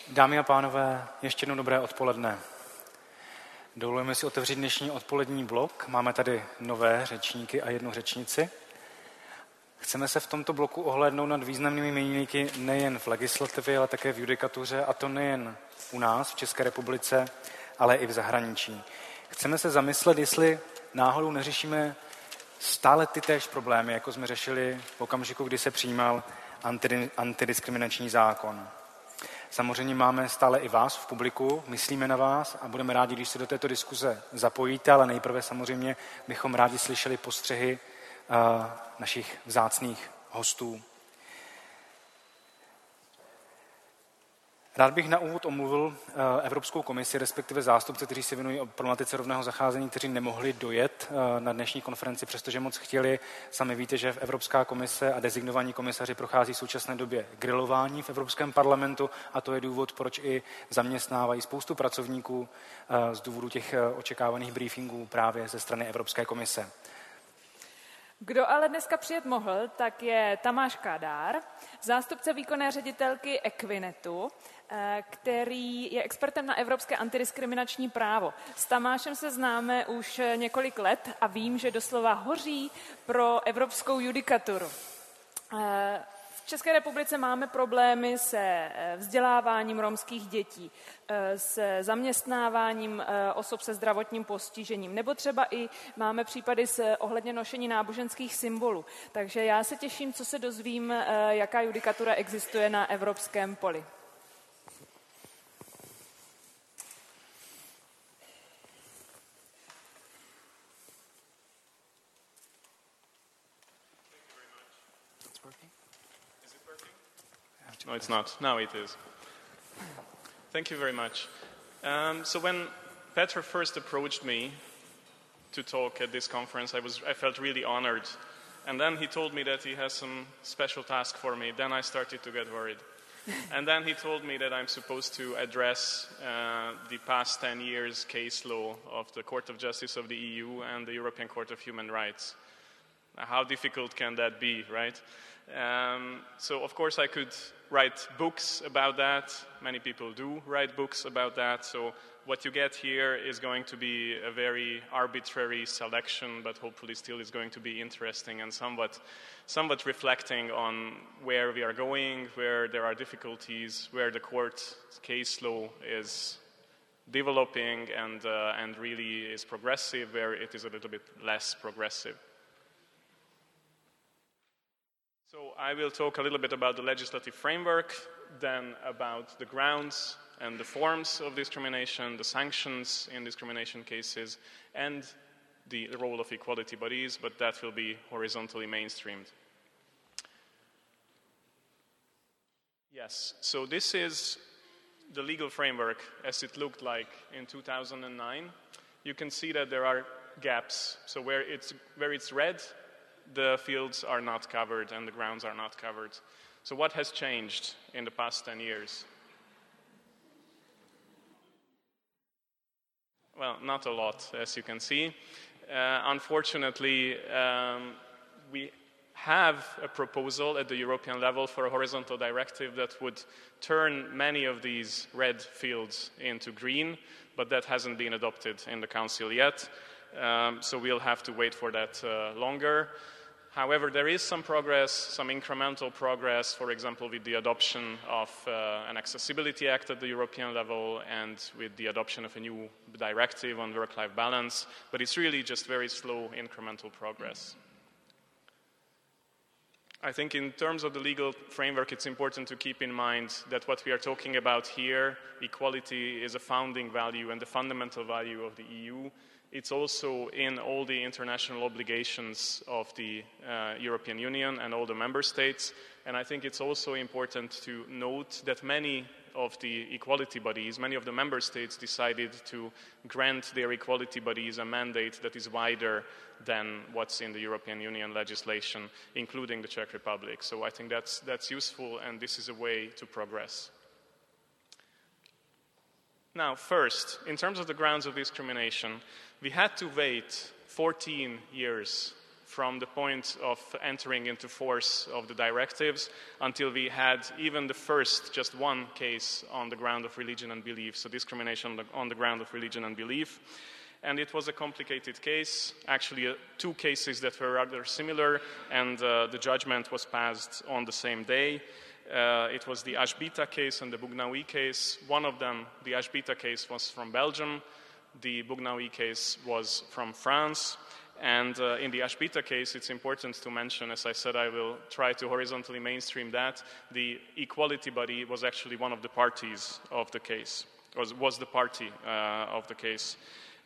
Dámy a pánové, ještě jednou dobré odpoledne. Dovolujeme si otevřít dnešní odpolední blok. Máme tady nové řečníky a jednu řečnici. Chceme se v tomto bloku ohlédnout nad významnými milníky nejen v legislativě, ale také v judikatuře, a to nejen u nás v České republice, ale i v zahraničí. Chceme se zamyslet, jestli náhodou neřešíme stále ty též problémy, jako jsme řešili v okamžiku, kdy se přijímal antidiskriminační zákon. Samozřejmě máme stále i vás v publiku, myslíme na vás a budeme rádi, když se do této diskuze zapojíte, ale nejprve samozřejmě bychom rádi slyšeli postřehy našich vzácných hostů. Rád bych na úvod omluvil Evropskou komisi, respektive zástupce, kteří se věnují problematice rovného zacházení, kteří nemohli dojet na dnešní konferenci, přestože moc chtěli. Sami víte, že Evropská komise a designovaní komisaři prochází v současné době grilování v Evropském parlamentu a to je důvod, proč i zaměstnávají spoustu pracovníků z důvodu těch očekávaných briefingů právě ze strany Evropské komise. Kdo ale dneska přijet mohl, tak je Tamáš Kádár, zástupce výkonné ředitelky Equinetu, který je expertem na evropské antidiskriminační právo. S Tamášem se známe už několik let a vím, že doslova hoří pro evropskou judikaturu. V České republice máme problémy se vzděláváním romských dětí, s zaměstnáváním osob se zdravotním postižením, nebo třeba i máme případy ohledně nošení náboženských symbolů. Takže já se těším, co se dozvím, jaká judikatura existuje na evropském poli. No, it's not. Now it is. Thank you very much. So when Petr first approached me to talk at this conference, I felt really honored. And then he told me that he has some special task for me. Then I started to get worried. And then he told me that I'm supposed to address the past 10 years case law of the Court of Justice of the EU and the European Court of Human Rights. How difficult can that be, right? So of course I could write books about that. Many people do write books about that. So what you get here is going to be a very arbitrary selection, but hopefully still is going to be interesting and somewhat reflecting on where we are going, where there are difficulties, where the court case law is developing and really is progressive, where it is a little bit less progressive. So I will talk a little bit about the legislative framework, then about the grounds and the forms of discrimination, the sanctions in discrimination cases, and the role of equality bodies, but that will be horizontally mainstreamed. Yes, so this is the legal framework as it looked like in 2009. You can see that there are gaps. So where it's red, the fields are not covered and the grounds are not covered. So what has changed in the past 10 years? Well, not a lot, as you can see. Unfortunately, we have a proposal at the European level for a horizontal directive that would turn many of these red fields into green, but that hasn't been adopted in the Council yet. So we'll have to wait for that longer. However, there is some progress, some incremental progress, for example, with the adoption of an Accessibility Act at the European level and with the adoption of a new directive on work-life balance, but it's really just very slow incremental progress. I think in terms of the legal framework, it's important to keep in mind that what we are talking about here, equality, is a founding value and the fundamental value of the EU. It's also in all the international obligations of the European Union and all the member states. And I think it's also important to note that many of the equality bodies, many of the member states decided to grant their equality bodies a mandate that is wider than what's in the European Union legislation, including the Czech Republic. So I think that's useful, and this is a way to progress. Now, first, in terms of the grounds of discrimination, we had to wait 14 years from the point of entering into force of the directives until we had even the first, just one case on the ground of religion and belief, so discrimination on the ground of religion and belief. And it was a complicated case, actually 2 cases that were rather similar, and the judgment was passed on the same day. It was the Ashbita case and the Bougnaoui case. One of them, the Ashbita case, was from Belgium. The Bougnaoui case was from France. And in the Ashbita case, it's important to mention, as I said, I will try to horizontally mainstream that, the equality body was actually one of the parties of the case, was the party of the case.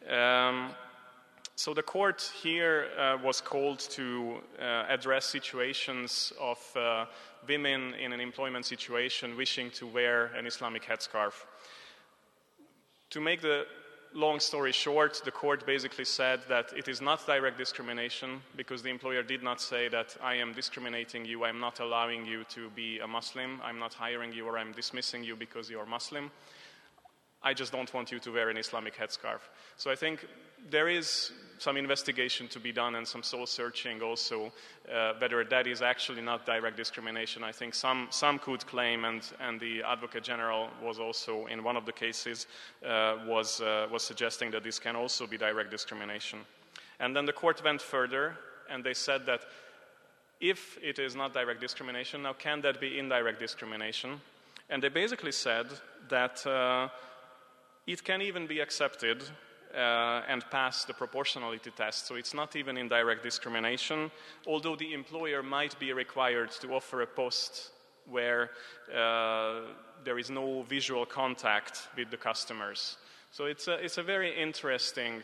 So the court here was called to address situations of women in an employment situation wishing to wear an Islamic headscarf. To make the long story short, the court basically said that it is not direct discrimination because the employer did not say that I am discriminating you, I'm not allowing you to be a Muslim, I'm not hiring you, or I'm dismissing you because you're Muslim. I just don't want you to wear an Islamic headscarf. So I think there is some investigation to be done and some soul searching also whether that is actually not direct discrimination. I think some could claim, and the Advocate General was also in one of the cases was suggesting that this can also be direct discrimination. And then the court went further and they said that if it is not direct discrimination, now can that be indirect discrimination? And they basically said that it can even be accepted and pass the proportionality test. So it's not even indirect discrimination, although the employer might be required to offer a post where there is no visual contact with the customers. So it's a very interesting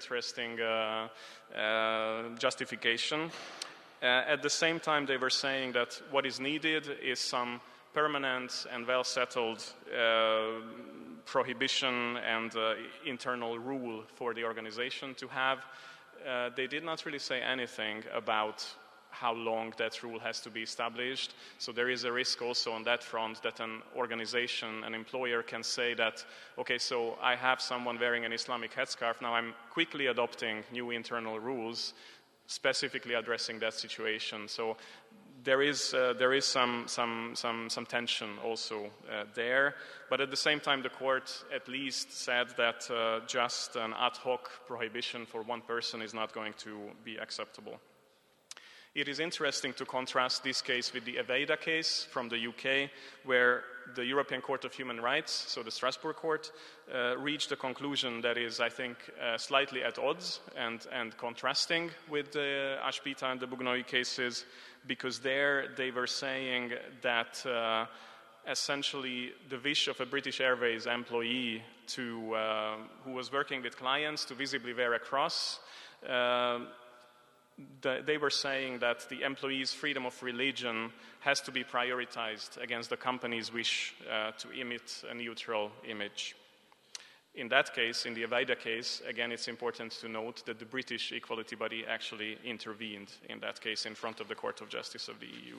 justification. At the same time, they were saying that what is needed is some permanent and well-settled prohibition and internal rule for the organization to have. They did not really say anything about how long that rule has to be established. So there is a risk also on that front that an organization, an employer can say that, okay, so I have someone wearing an Islamic headscarf, now I'm quickly adopting new internal rules specifically addressing that situation. So there is some tension also there, but at the same time the court at least said that just an ad hoc prohibition for one person is not going to be acceptable. It is interesting to contrast this case with the Aveda case from the UK, where the European Court of Human Rights, so the Strasbourg Court, reached a conclusion that is, I think, slightly at odds and contrasting with the Ashbita and the Bougnaoui cases, because there they were saying that essentially the wish of a British Airways employee who was working with clients to visibly wear a cross, they were saying that the employee's freedom of religion has to be prioritized against the company's wish to emit a neutral image. In that case, in the Aveda case, again, it's important to note that the British equality body actually intervened in that case in front of the Court of Justice of the EU.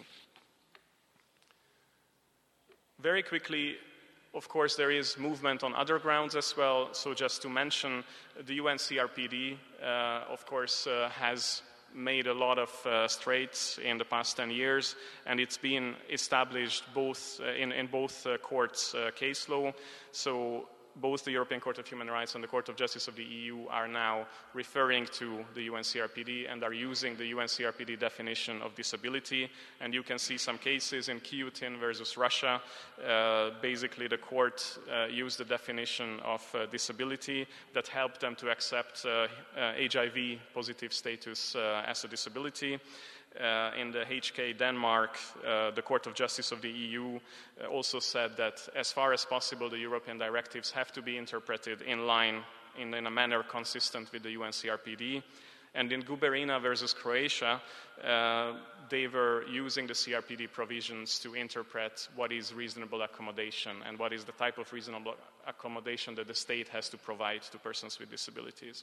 Very quickly, of course, there is movement on other grounds as well. So just to mention, the UNCRPD, of course, has made a lot of strides in the past 10 years, and it's been established both in both courts' case law. So both the European Court of Human Rights and the Court of Justice of the EU are now referring to the UNCRPD and are using the UNCRPD definition of disability. And you can see some cases in Kyutin versus Russia. Basically, the court used the definition of disability that helped them to accept HIV-positive status as a disability. In the HK Denmark, the Court of Justice of the EU also said that as far as possible the European directives have to be interpreted in line, in a manner consistent with the UNCRPD. And in Guberina versus Croatia, they were using the CRPD provisions to interpret what is reasonable accommodation and what is the type of reasonable accommodation that the state has to provide to persons with disabilities.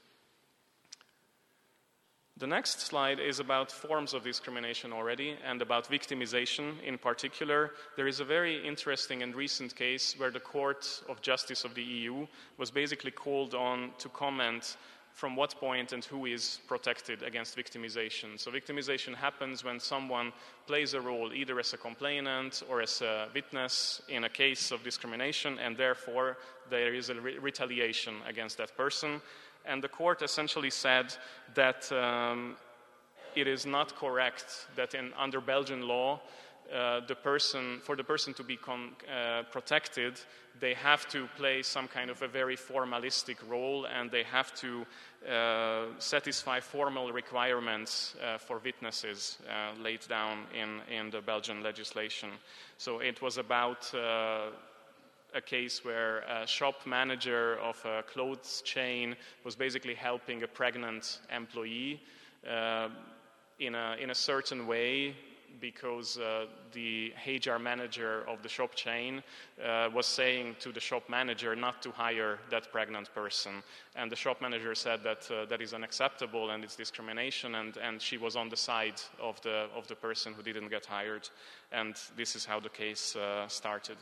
The next slide is about forms of discrimination already and about victimization in particular. There is a very interesting and recent case where the Court of Justice of the EU was basically called on to comment from what point and who is protected against victimization. So victimization happens when someone plays a role either as a complainant or as a witness in a case of discrimination, and therefore there is a retaliation against that person. And the court essentially said that it is not correct that under Belgian law, for the person to be protected, they have to play some kind of a very formalistic role, and they have to satisfy formal requirements for witnesses laid down in the Belgian legislation. So it was about a case where a shop manager of a clothes chain was basically helping a pregnant employee in a certain way, because the HR manager of the shop chain was saying to the shop manager not to hire that pregnant person. And the shop manager said that that is unacceptable and it's discrimination, and she was on the side of the person who didn't get hired. And this is how the case started.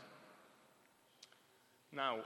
Now,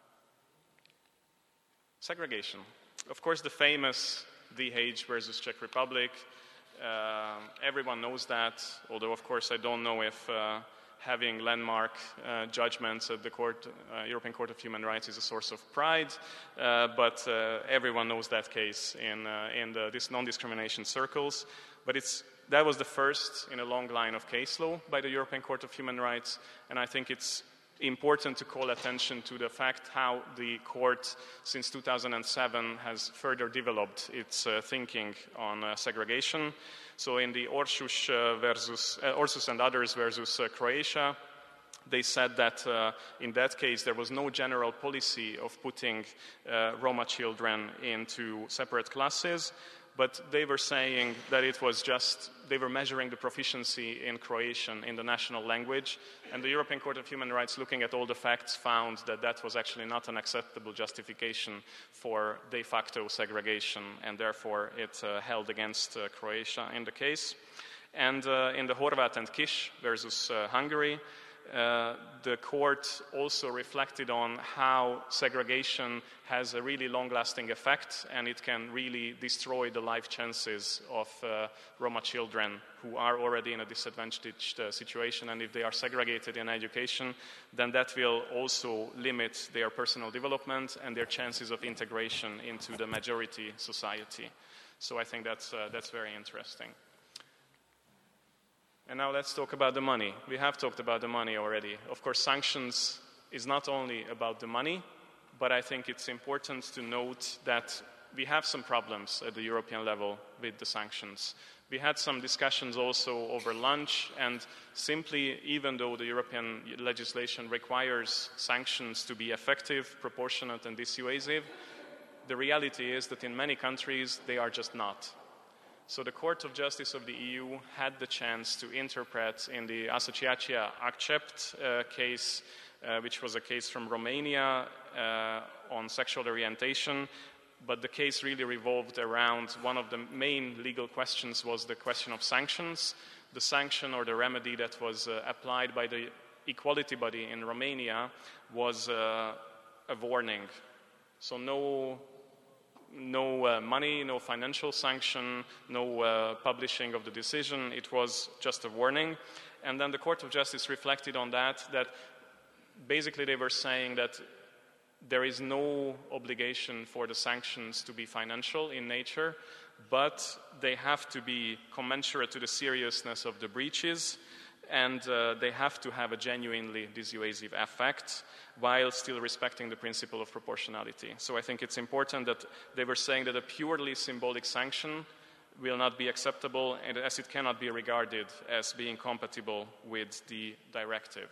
segregation. Of course, the famous DH versus Czech Republic. Everyone knows that, although of course I don't know if having landmark judgments at the European Court of Human Rights is a source of pride, but everyone knows that case in these non-discrimination circles. But that was the first in a long line of case law by the European Court of Human Rights, and I think it's important to call attention to the fact how the court since 2007 has further developed its thinking on segregation. So in the Ursus and others versus Croatia, they said that in that case there was no general policy of putting Roma children into separate classes, but they were saying that it was just, they were measuring the proficiency in Croatian in the national language, and the European Court of Human Rights, looking at all the facts, found that that was actually not an acceptable justification for de facto segregation, and therefore it held against Croatia in the case. And in the Horvat and Kish versus Hungary, the court also reflected on how segregation has a really long-lasting effect, and it can really destroy the life chances of Roma children who are already in a disadvantaged situation, and if they are segregated in education, then that will also limit their personal development and their chances of integration into the majority society. So I think that's very interesting. And now let's talk about the money. We have talked about the money already. Of course, sanctions is not only about the money, but I think it's important to note that we have some problems at the European level with the sanctions. We had some discussions also over lunch, and simply, even though the European legislation requires sanctions to be effective, proportionate, and dissuasive, the reality is that in many countries they are just not. So the Court of Justice of the EU had the chance to interpret in the Asociația Accept case, which was a case from Romania on sexual orientation, but the case really revolved around one of the main legal questions was the question of sanctions. The sanction or the remedy that was applied by the equality body in Romania was a warning. So no money, no financial sanction, no publishing of the decision. It was just a warning. And then the Court of Justice reflected on that basically they were saying that there is no obligation for the sanctions to be financial in nature, but they have to be commensurate to the seriousness of the breaches, and they have to have a genuinely dissuasive effect while still respecting the principle of proportionality. So I think it's important that they were saying that a purely symbolic sanction will not be acceptable, and as it cannot be regarded as being compatible with the directive.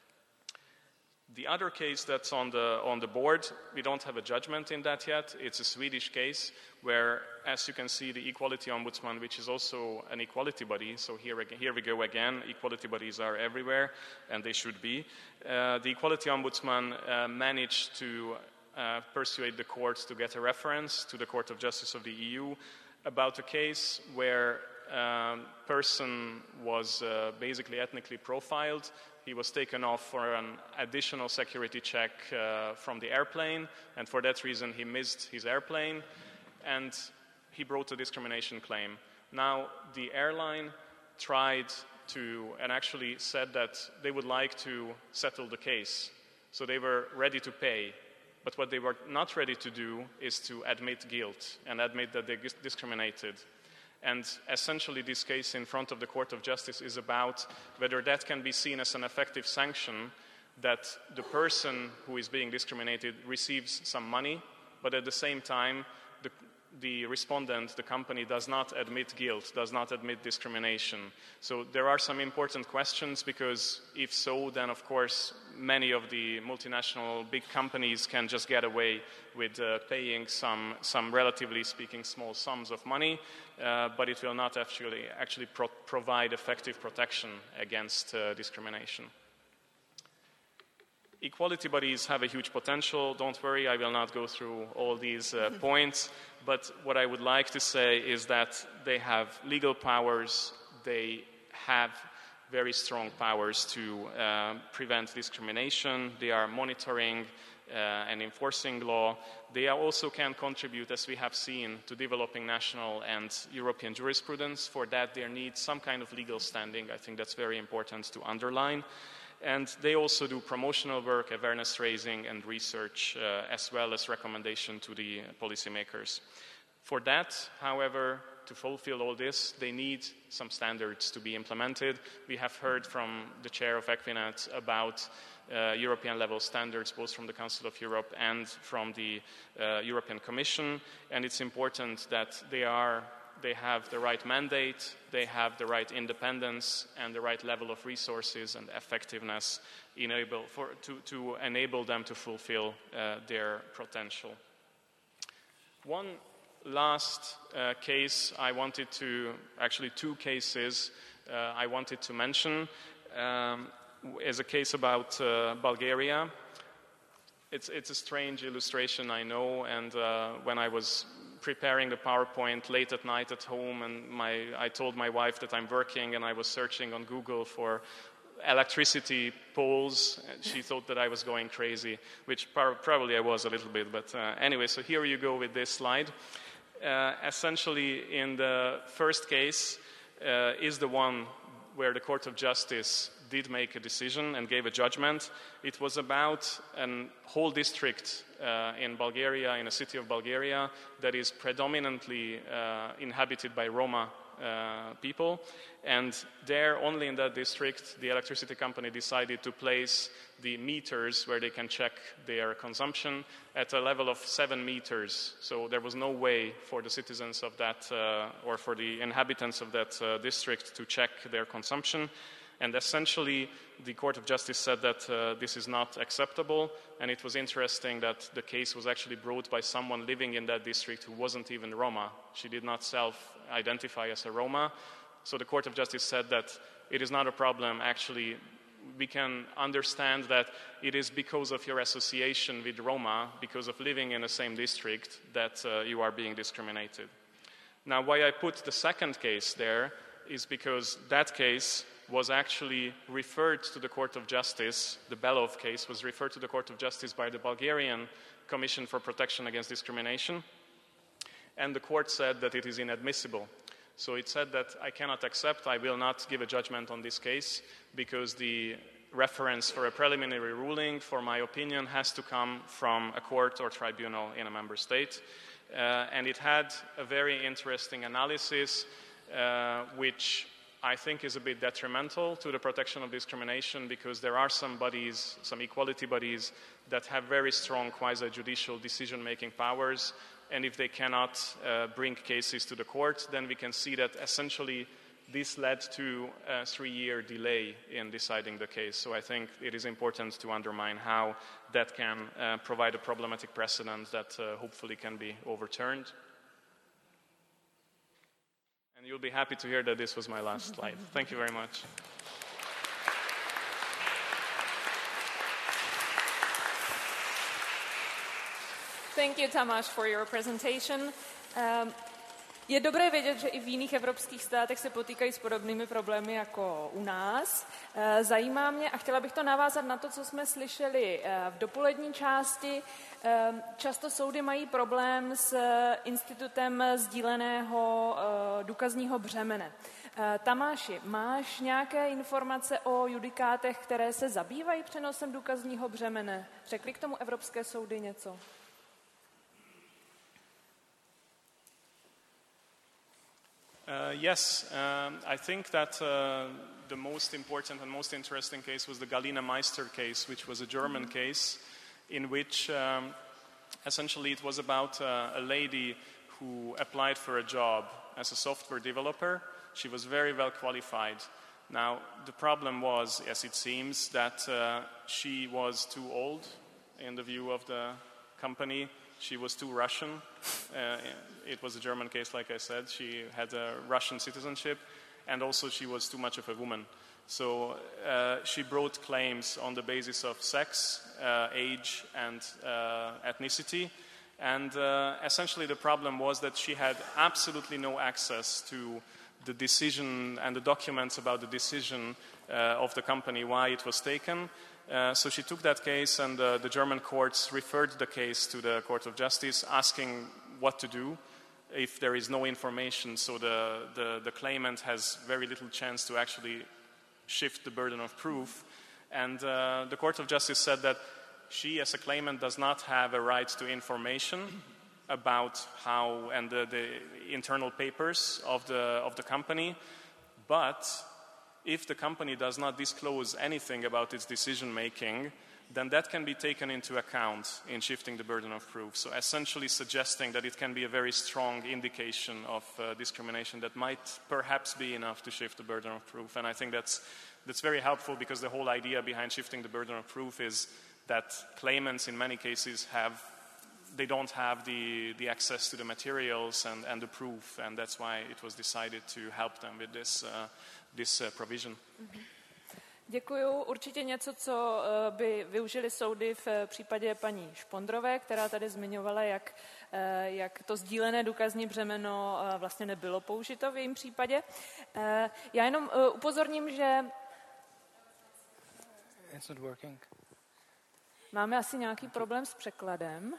The other case that's on the board, we don't have a judgment in that yet. It's a Swedish case where, as you can see, the Equality Ombudsman, which is also an equality body, so here we go again, equality bodies are everywhere, and they should be. The Equality Ombudsman managed to persuade the court to get a reference to the Court of Justice of the EU about a case where a person was basically ethnically profiled. He was taken off for an additional security check from the airplane, and for that reason he missed his airplane. and he brought a discrimination claim. Now, the airline tried to, and actually said that they would like to settle the case. So they were ready to pay. But what they were not ready to do is to admit guilt and admit that they discriminated. And essentially this case in front of the Court of Justice is about whether that can be seen as an effective sanction that the person who is being discriminated receives some money, but at the same time the respondent, the company, does not admit guilt, does not admit discrimination. So there are some important questions, because if so, then of course many of the multinational big companies can just get away with paying some relatively speaking small sums of money, but it will not actually provide effective protection against discrimination. Equality bodies have a huge potential. Don't worry, I will not go through all these points. But what I would like to say is that they have legal powers. They have very strong powers to prevent discrimination. They are monitoring and enforcing law. They also can contribute, as we have seen, to developing national and European jurisprudence. For that, they need some kind of legal standing. I think that's very important to underline. And they also do promotional work, awareness raising, and research, as well as recommendation to the policymakers. For that, however, to fulfill all this, they need some standards to be implemented. We have heard from the chair of Equinet about European-level standards, both from the Council of Europe and from the European Commission, and it's important that they have the right mandate, they have the right independence and the right level of resources and effectiveness to enable them to fulfill their potential. One last case I wanted to, actually two cases I wanted to mention is a case about Bulgaria. It's a strange illustration, I know, and when I was preparing the PowerPoint late at night at home, and I told my wife that I'm working, and I was searching on Google for electricity poles. She thought that I was going crazy, which probably I was a little bit, but anyway, so here you go with this slide. Essentially, in the first case is the one where the Court of Justice did make a decision and gave a judgment. It was about a whole district in Bulgaria, in a city of Bulgaria, that is predominantly inhabited by Roma people. And there, only in that district, the electricity company decided to place the meters where they can check their consumption at a level of 7 meters. So there was no way for the citizens of that, or for the inhabitants of that district to check their consumption. And essentially, the Court of Justice said that this is not acceptable, and it was interesting that the case was actually brought by someone living in that district who wasn't even Roma. She did not self-identify as a Roma. So the Court of Justice said that it is not a problem. Actually, we can understand that it is because of your association with Roma, because of living in the same district, that you are being discriminated. Now, why I put the second case there is because that case was actually referred to the Court of Justice. The Belov case was referred to the Court of Justice by the Bulgarian Commission for Protection Against Discrimination, and the court said that it is inadmissible. So it said that I cannot accept, I will not give a judgment on this case, because the reference for a preliminary ruling, for my opinion, has to come from a court or tribunal in a member state. And it had a very interesting analysis, which I think is a bit detrimental to the protection of discrimination, because there are some bodies, some equality bodies, that have very strong quasi-judicial decision-making powers, and if they cannot bring cases to the court, then we can see that essentially this led to a 3-year delay in deciding the case. So I think it is important to undermine how that can provide a problematic precedent that hopefully can be overturned. And you'll be happy to hear that this was my last slide. Thank you very much. Thank you, Tamás, for your presentation. Je dobré vědět, že i v jiných evropských státech se potýkají s podobnými problémy jako u nás. Zajímá mě, a chtěla bych to navázat na to, co jsme slyšeli v dopolední části. Často soudy mají problém s institutem sdíleného důkazního břemene. Tamáši, máš nějaké informace o judikátech, které se zabývají přenosem důkazního břemene? Řekli k tomu evropské soudy něco? Yes, I think that the most important and most interesting case was the Galina Meister case, which was a German case in which essentially it was about a lady who applied for a job as a software developer. She was very well qualified. Now, the problem was, as it seems, that she was too old in the view of the company. She was too Russian. It was a German case, like I said. She had a Russian citizenship, and also she was too much of a woman. So she brought claims on the basis of sex, age, and ethnicity. And essentially the problem was that she had absolutely no access to the decision and the documents about the decision of the company, why it was taken. So she took that case, and the German courts referred the case to the Court of Justice, asking what to do if there is no information. So the claimant has very little chance to actually shift the burden of proof. And the Court of Justice said that she, as a claimant, does not have a right to information about how and the internal papers of the company, but if the company does not disclose anything about its decision making, then that can be taken into account in shifting the burden of proof. So essentially suggesting that it can be a very strong indication of discrimination that might perhaps be enough to shift the burden of proof. And I think that's very helpful, because the whole idea behind shifting the burden of proof is that claimants in many cases they don't have the access to the materials and the proof, and that's why it was decided to help them with this provision. Děkuju. Určitě něco, co by využili soudy v případě paní Špondrové, která tady zmiňovala, jak to sdílené důkazní břemeno vlastně nebylo použito v jejím případě. Já jenom upozorním, že It's not working. Máme asi nějaký problém s překladem.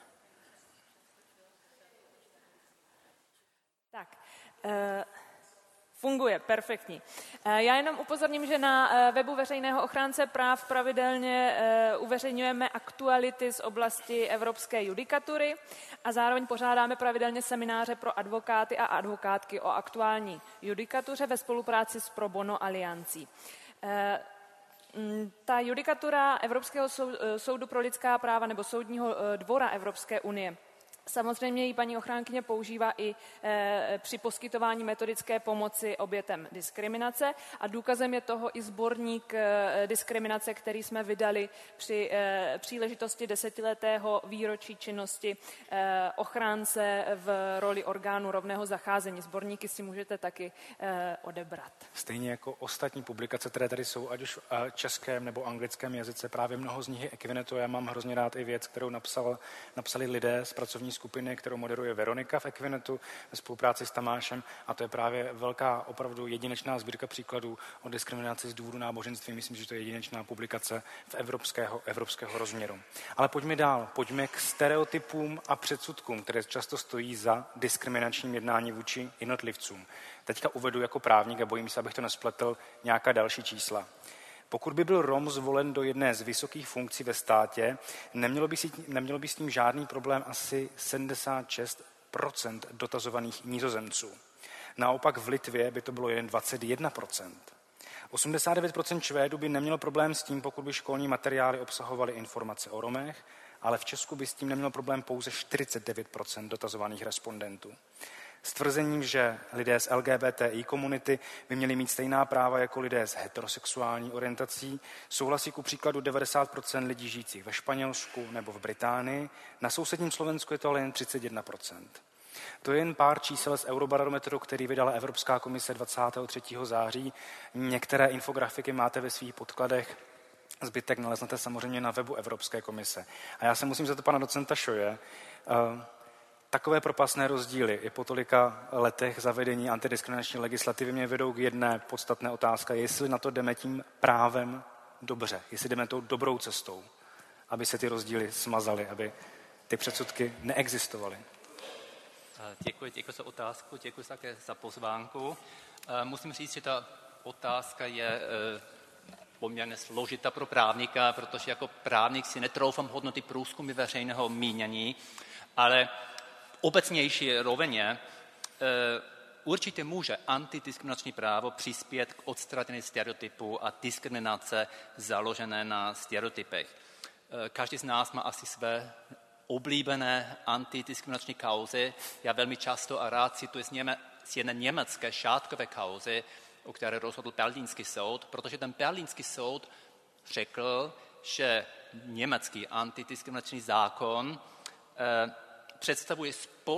Tak, funguje, perfektní. Já jenom upozorním, že na webu veřejného ochránce práv pravidelně uveřejňujeme aktuality z oblasti evropské judikatury a zároveň pořádáme pravidelně semináře pro advokáty a advokátky o aktuální judikatuře ve spolupráci s Pro Bono aliancí. Ta judikatura Evropského soudu pro lidská práva nebo Soudního dvora Evropské unie, samozřejmě ji paní ochránkyně používá i při poskytování metodické pomoci obětem diskriminace a důkazem je toho i sborník diskriminace, který jsme vydali při příležitosti 10letého výročí činnosti ochránce v roli orgánu rovného zacházení. Sborníky si můžete taky odebrat. Stejně jako ostatní publikace, které tady jsou, ať už v českém nebo anglickém jazyce, právě mnoho z nich je Equinetu. Já mám hrozně rád i věc, kterou napsali lidé z pracovní skupiny, kterou moderuje Veronika v Equinetu ve spolupráci s Tamášem, a to je právě velká, opravdu jedinečná sbírka příkladů o diskriminaci z důvodu náboženství. Myslím, že to je jedinečná publikace v evropského rozměru. Ale pojďme dál, pojďme k stereotypům a předsudkům, které často stojí za diskriminačním jednání vůči jednotlivcům. Teďka uvedu jako právník a bojím se, abych to nespletl, nějaká další čísla. Pokud by byl Rom zvolen do jedné z vysokých funkcí ve státě, nemělo by s tím žádný problém asi 76% dotazovaných Nizozemců. Naopak v Litvě by to bylo jen 21%. 89% Švédů by nemělo problém s tím, pokud by školní materiály obsahovaly informace o Romech, ale v Česku by s tím nemělo problém pouze 49% dotazovaných respondentů. S tvrzením, že lidé z LGBTI komunity by měli mít stejná práva jako lidé s heterosexuální orientací, souhlasí ku příkladu 90% lidí žijících ve Španělsku nebo v Británii, na sousedním Slovensku je to ale jen 31%. To je jen pár čísel z Eurobarometru, který vydala Evropská komise 23. září. Některé infografiky máte ve svých podkladech, zbytek naleznete samozřejmě na webu Evropské komise. A já se musím zeptat pana docenta Šoje, Takové propastné rozdíly i po tolika letech zavedení antidiskriminační legislativy mě vedou k jedné podstatné otázce, jestli na to jdeme tím právem dobře, jestli jdeme tou dobrou cestou, aby se ty rozdíly smazaly, aby ty předsudky neexistovaly. Děkuji za otázku, děkuji také za pozvánku. Musím říct, že ta otázka je poměrně složitá pro právníka, protože jako právník si netroufám hodnotit průzkumy veřejného mínění, ale obecnější rovině určitě může antidiskriminační právo přispět k odstranění stereotypů a diskriminace založené na stereotypech. Každý z nás má asi své oblíbené antidiskriminační kauzy. Já velmi často a rád cituji z jedné německé šátkové kauzy, o které rozhodl berlínský soud, protože ten berlínský soud řekl, že německý antidiskriminační zákon představuje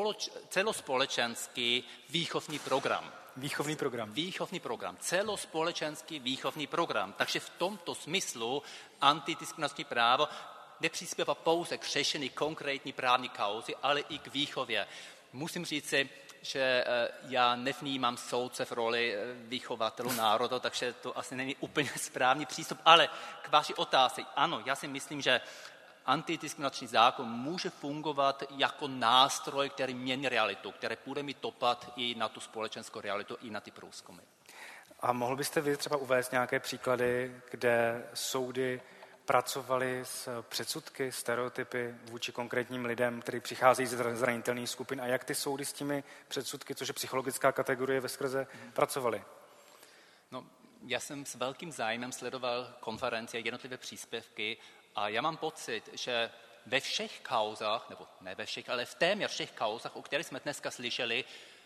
celospolečenský výchovný program. Výchovný program. Celospolečenský výchovný program. Takže v tomto smyslu antidiskriminační právo nepřispívá pouze k řešení konkrétní právní kauzy, ale i k výchově. Musím říci, že já nevnímám soudce v roli vychovatelů národa, takže to asi není úplně správný přístup, ale k vaší otázce. Ano, já si myslím, že antidiskriminační zákon může fungovat jako nástroj, který mění realitu, který bude mít dopad i na tu společenskou realitu, i na ty průzkumy. A mohl byste vy třeba uvést nějaké příklady, kde soudy pracovali s předsudky, stereotypy vůči konkrétním lidem, kteří přicházejí ze zranitelných skupin a jak ty soudy s těmi předsudky, což je psychologická kategorie veskrze, pracovali? No, já jsem s velkým zájmem sledoval konference a jednotlivé příspěvky a já mám pocit, že ve všech kauzách, nebo ne ve všech, ale v téměř všech kauzách, o kterých jsme dneska slyšeli,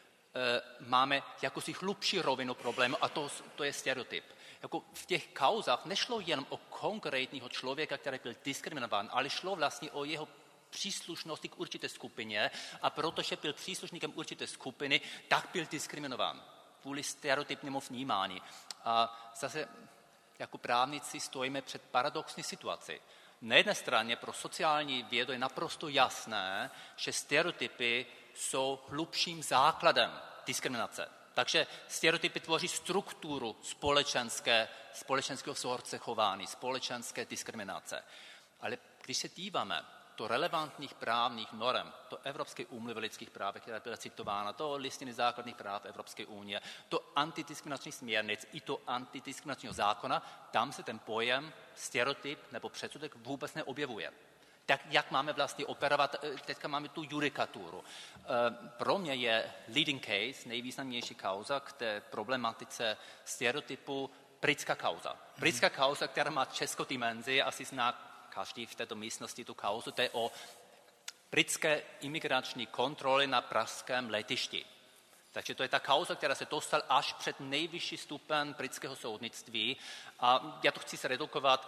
máme jakousi hlubší rovinu problému a to je stereotyp. Jako v těch kauzách nešlo jen o konkrétního člověka, který byl diskriminován, ale šlo vlastně o jeho příslušnosti k určité skupině a protože byl příslušníkem určité skupiny, tak byl diskriminován kvůli stereotypnímu vnímání. A zase jako právníci stojíme před paradoxní situací. Na jedné straně pro sociální vědu je naprosto jasné, že stereotypy jsou hlubším základem diskriminace. Takže stereotypy tvoří strukturu společenského vzorce chování, společenské diskriminace. Ale když se díváme do relevantních právních norem, do Evropské úmluvy lidských práv, která byla citována, do listiny základních práv Evropské unie, do antidiskriminačních směrnic i do antidiskriminačního zákona, tam se ten pojem stereotyp nebo předsudek vůbec neobjevuje. Tak jak máme vlastně operovat, teďka máme tu judikaturu. Pro mě je leading case, nejvýznamnější kauza k té problematice stereotypu britská kauza. Britská kauza, která má českou dimenzi, asi zná každý v této místnosti tu kauzu, to je o britské imigrační kontroly na pražském letišti. Takže to je ta kauza, která se dostala až před nejvyšší stupeň britského soudnictví. A já to chci se redukovat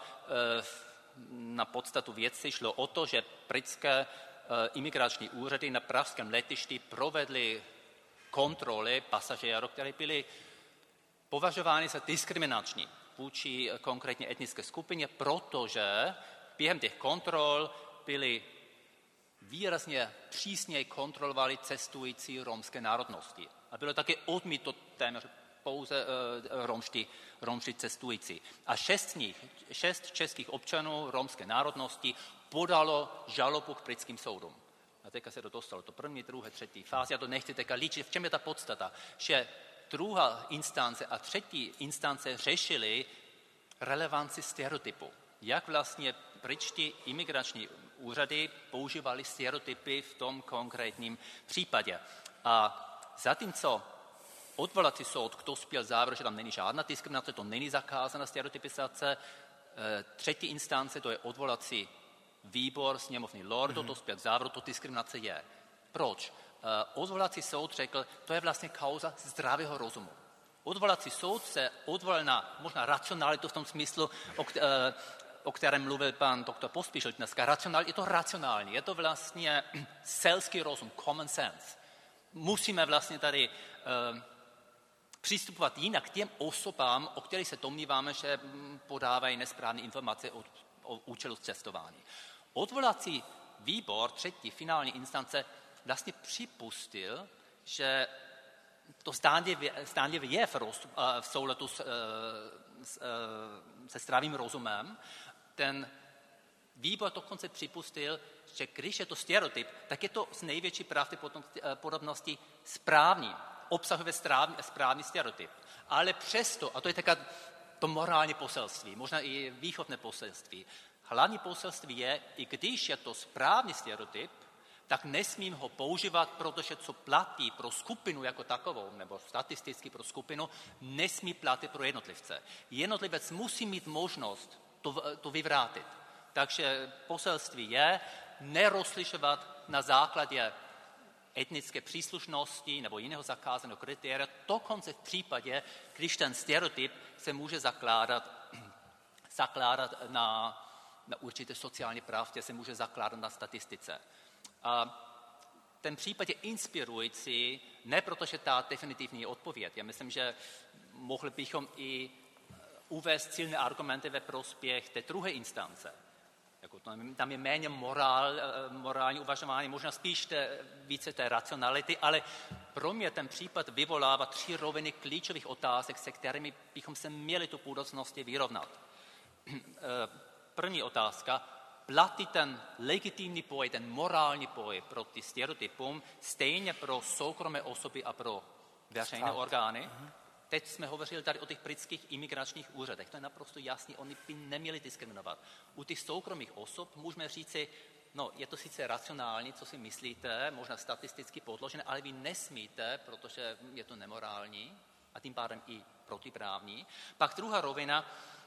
na podstatu věci. Šlo o to, že britské imigrační úřady na pražském letišti provedly kontroly pasažérů, které byly považovány za diskriminační vůči konkrétně etnické skupině, protože během těch kontrol byly výrazně přísněji kontrolovali cestující romské národnosti. A bylo také odmítnuto téměř pouze romští cestující. A 6 českých občanů romské národnosti podalo žalobu k britským soudům. A teďka se to dostalo do první, druhé, třetí fáze. Já to nechci teďka líčit. V čem je ta podstata? Že druhá instance a třetí instance řešily relevanci stereotypu. Jak vlastně britští imigrační úřady používali stereotypy v tom konkrétním případě. A zatímco odvolací soud dospěl závěr, že tam není žádná diskriminace, to není zakázaná stereotypizace, třetí instance, to je odvolací výbor sněmovny lordů, dospěl k závěru, to diskriminace je. Proč? Odvolací soud řekl, to je vlastně kauza zdravého rozumu. Odvolací soud se odvolal na možná racionalitu v tom smyslu, o kterém mluvil pan doktor Pospíšil dneska. Je to racionální, je to vlastně selský rozum, common sense. Musíme vlastně tady přistupovat jinak k těm osobám, o kterých se domníváme, že podávají nesprávné informace o účelu cestování. Odvolací výbor třetí finální instance vlastně připustil, že to zdánlivě je v souladu se zdravým rozumem. Ten výbor dokonce připustil, že když je to stereotyp, tak je to z největší pravděpodobnosti správný, obsahuje správný stereotyp. Ale přesto, a to je také to morální poselství, možná i výchovné poselství, hlavní poselství je, i když je to správný stereotyp, tak nesmím ho používat, protože co platí pro skupinu jako takovou, nebo statisticky pro skupinu, nesmí platit pro jednotlivce. Jednotlivec musí mít možnost to vyvrátit. Takže poselství je nerozlišovat na základě etnické příslušnosti nebo jiného zakázaného kritéria, dokonce v případě, když ten stereotyp se může zakládat na určité sociální pravdě, se může zakládat na statistice. A ten případ je inspirující, ne protože ta definitivní odpověď. Já myslím, že mohli bychom i uvést silné argumenty ve prospěch té druhé instance. Jako tam je méně morální uvažování, možná spíš více té racionality, ale pro mě ten případ vyvolává 3 roviny klíčových otázek, se kterými bychom se měli tu budoucnosti vyrovnat. První otázka, platí ten legitimní boj, ten morální boj proti stereotypům stejně pro soukromé osoby a pro veřejné orgány? Teď jsme hovořili tady o těch britských imigračních úřadech. To je naprosto jasné, oni by neměli diskriminovat. U těch soukromých osob můžeme říci, no je to sice racionální, co si myslíte, možná statisticky podložené, ale vy nesmíte, protože je to nemorální a tím pádem i protiprávní. Pak druhá rovina,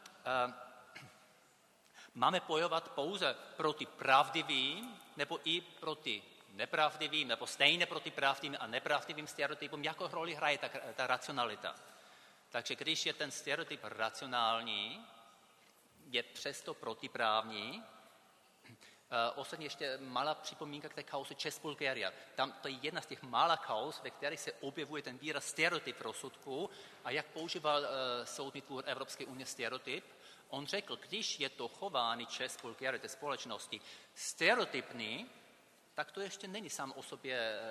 máme bojovat pouze proti pravdivým nebo i proti nepravdivým, nebo stejně proti pravdivým a nepravdivým stereotypům, jakou roli hraje ta racionalita. Takže když je ten stereotyp racionální, je přesto protiprávní. Ostatně ještě malá připomínka k té kauze Čes-Bulgaria. Tam to je jedna z těch mála kauz, ve kterých se objevuje ten výraz stereotyp rozsudku a jak používal Soudní dvůr Evropské unie stereotyp. On řekl, když je to chování Čes-Bulgaria, té společnosti, stereotypní, tak to ještě není sám o sobě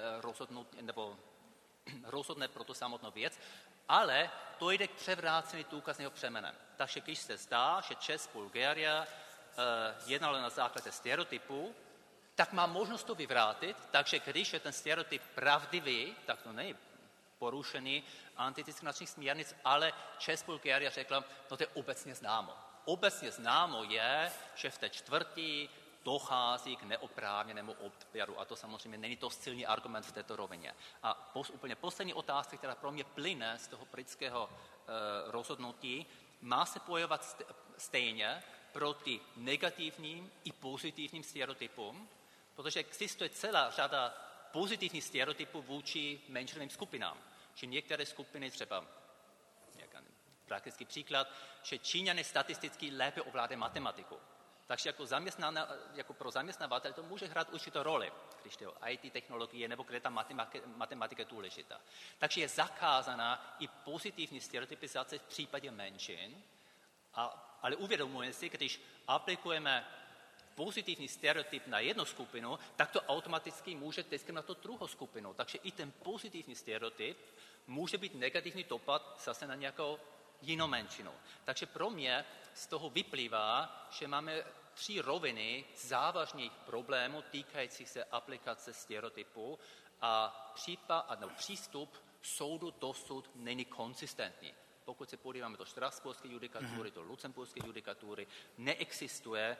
rozhodné pro tu samotnou věc, ale to jde k převrácení důkazního břemene. Takže když se zdá, že Čes-Bulgaria jednala na základě stereotypu, tak má možnost to vyvrátit, takže když je ten stereotyp pravdivý, tak to není porušený antidiskriminačních směrnic, ale Čes-Bulgaria řekla, no to je obecně známo. Obecně známo je, že v té čtvrtí dochází k neoprávněnému odběru. A to samozřejmě není to silný argument v této rovině. A úplně poslední otázka, která pro mě plyne z toho britského rozhodnutí, má se bojovat stejně proti negativním i pozitivním stereotypům, protože existuje celá řada pozitivních stereotypů vůči menšinovým skupinám. Že některé skupiny, třeba praktický příklad, že Číňané statisticky lépe ovládají matematiku. Takže jako pro zaměstnavatel to může hrát určitou roli, když jde o IT technologie nebo kde ta matematika je důležitá. Takže je zakázaná i pozitivní stereotypizace v případě menšin, ale uvědomujeme si, když aplikujeme pozitivní stereotyp na jednu skupinu, tak to automaticky může diskriminovat tu druhou skupinu. Takže i ten pozitivní stereotyp může být negativní dopad zase na nějakou jinou menšinu. Takže pro mě z toho vyplývá, že máme 3 roviny závažných problémů týkajících se aplikace stereotypu a přístup soudu dosud není konsistentní. Pokud se podíváme do štrasburské judikatury, do lucemburské judikatury, neexistuje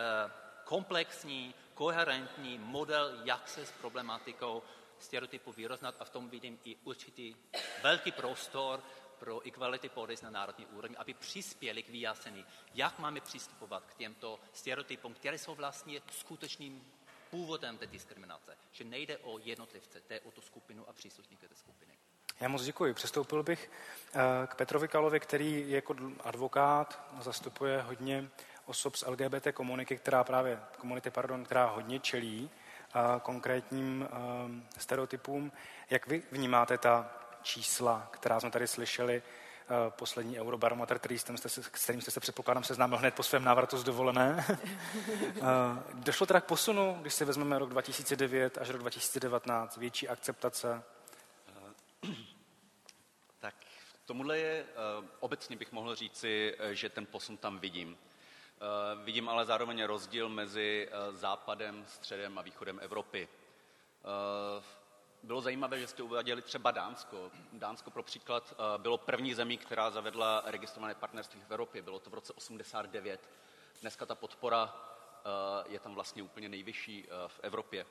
komplexní, koherentní model, jak se s problematikou stereotypu vyrovnat a v tom vidím i určitý velký prostor pro equality bodies na národní úrovni, aby přispěli k vyjasnění, jak máme přistupovat k těmto stereotypům, které jsou vlastně skutečným původem té diskriminace. Že nejde o jednotlivce, jde o tu skupinu a příslušníky té skupiny. Já moc děkuji. Přistoupil bych k Petrovi Kalovi, který jako advokát zastupuje hodně osob z LGBT komunity, která hodně čelí konkrétním stereotypům. Jak vy vnímáte ta čísla, která jsme tady slyšeli, poslední Eurobarometr, s kterým jste se předpokládám seznámil hned po svém návratu z dovolené. Došlo teda k posunu, když si vezmeme rok 2009 až rok 2019, větší akceptace? Tak tomuhle je, obecně bych mohl říci, že ten posun tam vidím. Vidím ale zároveň rozdíl mezi západem, středem a východem Evropy. Bylo zajímavé, že jste uváděli třeba Dánsko. Dánsko pro příklad bylo první zemí, která zavedla registrované partnerství v Evropě. Bylo to v roce 89. Dneska ta podpora je tam vlastně úplně nejvyšší v Evropě.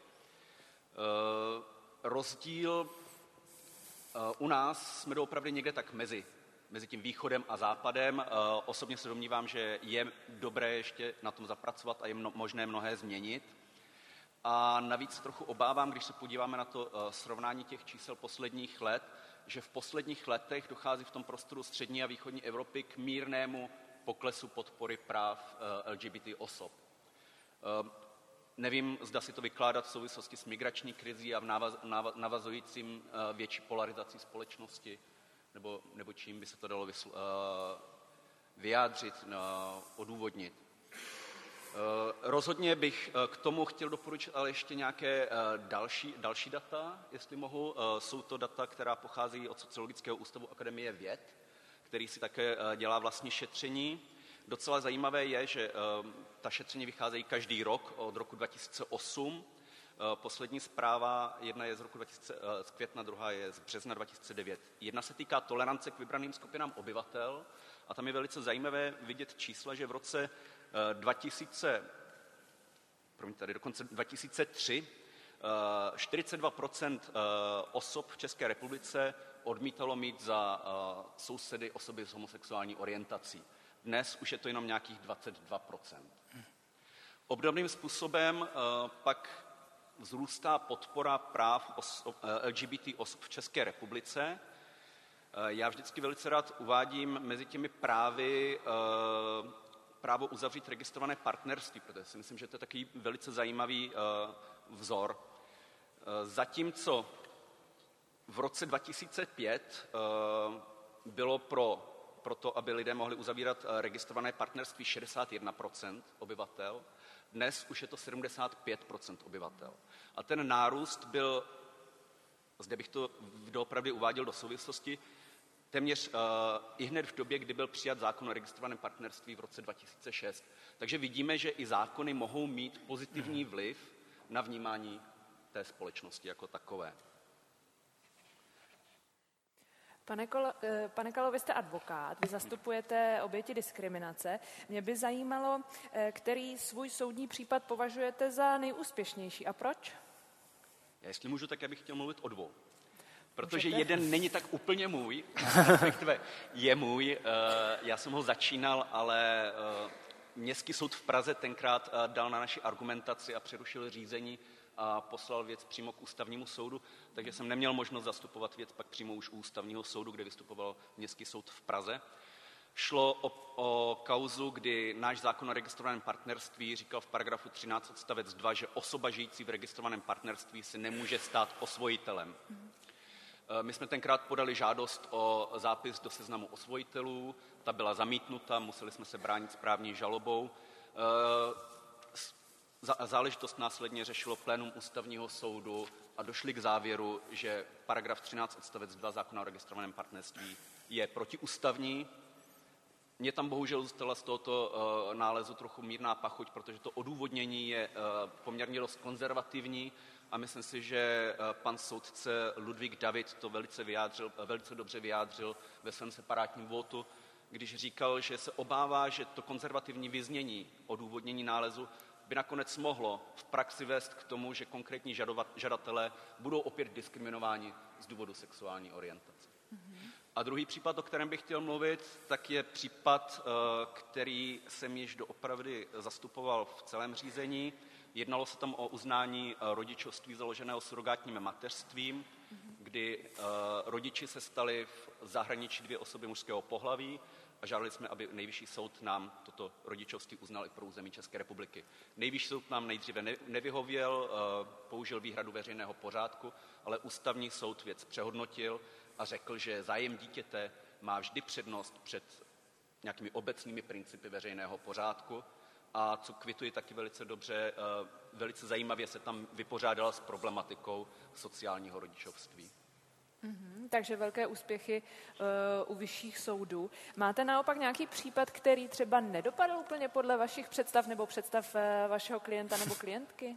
Rozdíl u nás jsme doopravdy někde tak mezi tím východem a západem. Osobně se domnívám, že je dobré ještě na tom zapracovat a je možné mnohé změnit. A navíc se trochu obávám, když se podíváme na to srovnání těch čísel posledních let, že v posledních letech dochází v tom prostoru střední a východní Evropy k mírnému poklesu podpory práv LGBT osob. Nevím, zda si to vykládat v souvislosti s migrační krizí a v navazujícím větší polarizací společnosti, nebo čím by se to dalo vyjádřit, odůvodnit. Rozhodně bych k tomu chtěl doporučit ale ještě nějaké další data, jestli mohu. Jsou to data, která pocházejí od Sociologického ústavu Akademie věd, který si také dělá vlastní šetření. Docela zajímavé je, že ta šetření vycházejí každý rok od roku 2008. Poslední zpráva, jedna je z května, druhá je z března 2009. Jedna se týká tolerance k vybraným skupinám obyvatel a tam je velice zajímavé vidět čísla, že v roce 2003 42% osob v České republice odmítalo mít za sousedy osoby s homosexuální orientací. Dnes už je to jenom nějakých 22%. Obdobným způsobem pak vzrůstá podpora práv LGBT osob v České republice. Já vždycky velice rád uvádím mezi těmi právy právo uzavřít registrované partnerství, protože si myslím, že to je takový velice zajímavý vzor. Zatímco v roce 2005 bylo pro to, aby lidé mohli uzavírat registrované partnerství 61% obyvatel, dnes už je to 75% obyvatel. A ten nárůst byl, zde bych to doopravdy uváděl do souvislosti, téměř i hned v době, kdy byl přijat zákon o registrovaném partnerství v roce 2006. Takže vidíme, že i zákony mohou mít pozitivní vliv na vnímání té společnosti jako takové. Pane Kalo, vy jste advokát, vy zastupujete oběti diskriminace. Mě by zajímalo, který svůj soudní případ považujete za nejúspěšnější a proč? Já jestli můžu, tak já bych chtěl mluvit o dvou. Protože jeden není tak úplně můj, respektive je můj. Já jsem ho začínal, ale Městský soud v Praze tenkrát dal na naši argumentaci a přerušil řízení a poslal věc přímo k ústavnímu soudu, takže jsem neměl možnost zastupovat věc pak přímo už u ústavního soudu, kde vystupoval Městský soud v Praze. Šlo o kauzu, kdy náš zákon o registrovaném partnerství říkal v paragrafu 13 odstavec 2, že osoba žijící v registrovaném partnerství se nemůže stát osvojitelem. My jsme tenkrát podali žádost o zápis do seznamu osvojitelů, ta byla zamítnuta, museli jsme se bránit správní žalobou. Záležitost následně řešilo plénum ústavního soudu a došli k závěru, že paragraf 13 odstavec 2 zákona o registrovaném partnerství je protiústavní. Mně tam bohužel zůstala z tohoto nálezu trochu mírná pachuť, protože to odůvodnění je poměrně dost konzervativní a myslím si, že pan soudce Ludvík David to velice dobře vyjádřil ve svém separátním votu, když říkal, že se obává, že to konzervativní vyznění odůvodnění nálezu by nakonec mohlo v praxi vést k tomu, že konkrétní žadatelé budou opět diskriminováni z důvodu sexuální orientace. A druhý případ, o kterém bych chtěl mluvit, tak je případ, který jsem již doopravdy zastupoval v celém řízení. Jednalo se tam o uznání rodičovství založeného surogátním mateřstvím, kdy rodiči se stali v zahraničí 2 osoby mužského pohlaví a žádali jsme, aby Nejvyšší soud nám toto rodičovství uznal i pro území České republiky. Nejvyšší soud nám nejdříve nevyhověl, použil výhradu veřejného pořádku, ale ústavní soud věc přehodnotil a řekl, že zájem dítěte má vždy přednost před nějakými obecnými principy veřejného pořádku. A co kvituji taky velice dobře, velice zajímavě se tam vypořádala s problematikou sociálního rodičovství. Takže velké úspěchy u vyšších soudů. Máte naopak nějaký případ, který třeba nedopadl úplně podle vašich představ nebo představ vašeho klienta nebo klientky?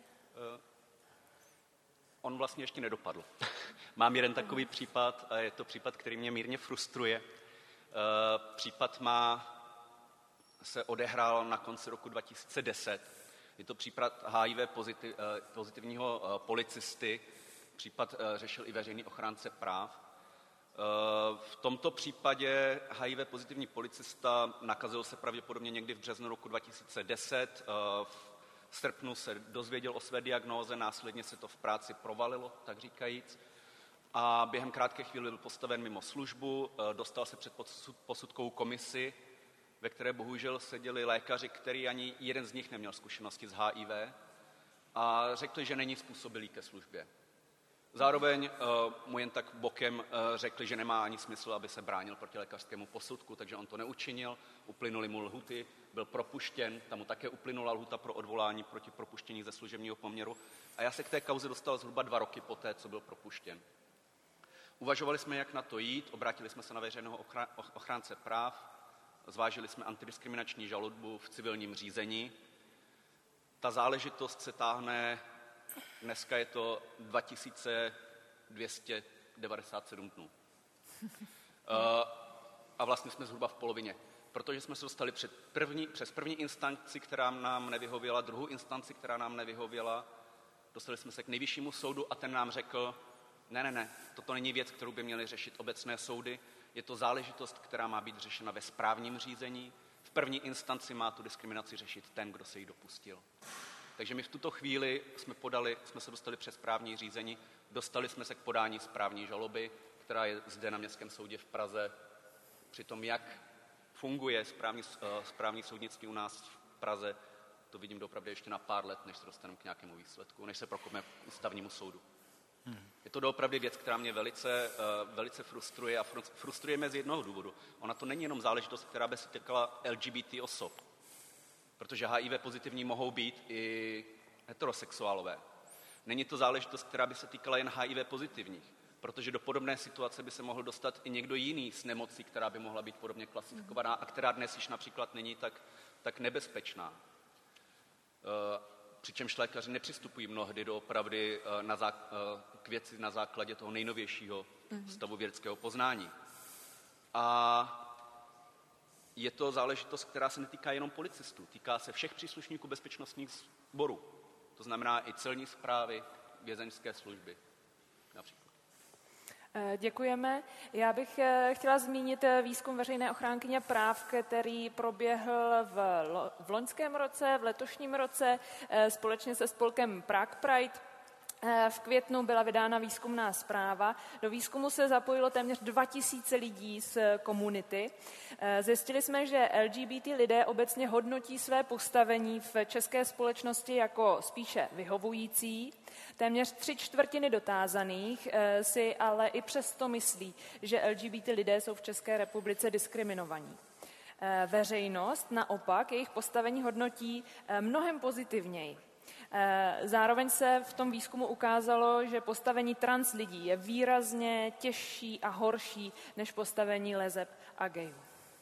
On vlastně ještě nedopadl. Mám jeden takový případ a je to případ, který mě mírně frustruje. Případ se odehrál na konci roku 2010. Je to případ HIV pozitivního policisty. Případ řešil i veřejný ochránce práv. V tomto případě HIV pozitivní policista nakazil se pravděpodobně někdy v březnu roku 2010. V srpnu se dozvěděl o své diagnóze, následně se to v práci provalilo, tak říkajíc. A během krátké chvíle byl postaven mimo službu, dostal se před posudkovou komisi, ve které bohužel seděli lékaři, který ani jeden z nich neměl zkušenosti s HIV a řekli, že není způsobilý ke službě. Zároveň mu jen tak bokem řekli, že nemá ani smysl, aby se bránil proti lékařskému posudku, takže on to neučinil, uplynuly mu lhuty, byl propuštěn, tam mu také uplynula lhuta pro odvolání proti propuštění ze služebního poměru a já se k té kauze dostal zhruba 2 roky poté, co byl propuštěn. Uvažovali jsme, jak na to jít, obrátili jsme se na veřejného ochránce práv, zvážili jsme antidiskriminační žalobu v civilním řízení. Ta záležitost se táhne, dneska je to 2297 dnů. A vlastně jsme zhruba v polovině, protože jsme se dostali přes první instanci, která nám nevyhověla, druhou instanci, která nám nevyhověla, dostali jsme se k nejvyššímu soudu a ten nám řekl, ne, toto není věc, kterou by měly řešit obecné soudy, je to záležitost, která má být řešena ve správním řízení. V první instanci má tu diskriminaci řešit ten, kdo se jí dopustil. Takže my v tuto chvíli jsme se dostali přes správní řízení, dostali jsme se k podání správní žaloby, která je zde na Městském soudě v Praze. Přitom jak funguje správní soudnictví u nás v Praze, to vidím doopravdy ještě na pár let, než se dostaneme k nějakému výsledku, než se prokopeme k ústavnímu soudu. Je to doopravdy věc, která mě velice frustruje a frustruje mě z jednoho důvodu. Ona to není jenom záležitost, která by se týkala LGBT osob, protože HIV pozitivní mohou být i heterosexuálové. Není to záležitost, která by se týkala jen HIV pozitivních, protože do podobné situace by se mohl dostat i někdo jiný s nemocí, která by mohla být podobně klasifikovaná a která dnes již například není tak nebezpečná. Přičemž lékaři nepřistupují mnohdy doopravdy k věci na základě toho nejnovějšího stavu vědeckého poznání. A je to záležitost, která se netýká jenom policistů, týká se všech příslušníků bezpečnostních sborů. To znamená i celní správy, vězeňské služby například. Děkujeme. Já bych chtěla zmínit výzkum veřejné ochránkyně práv, který proběhl v loňském roce, v letošním roce společně se spolkem Prague Pride. V květnu byla vydána výzkumná zpráva. Do výzkumu se zapojilo téměř 2000 lidí z komunity. Zjistili jsme, že LGBT lidé obecně hodnotí své postavení v české společnosti jako spíše vyhovující. Téměř 3/4 dotázaných si ale i přesto myslí, že LGBT lidé jsou v České republice diskriminovaní. Veřejnost naopak jejich postavení hodnotí mnohem pozitivněji. Zároveň se v tom výzkumu ukázalo, že postavení trans lidí je výrazně těžší a horší než postavení leseb a gayů.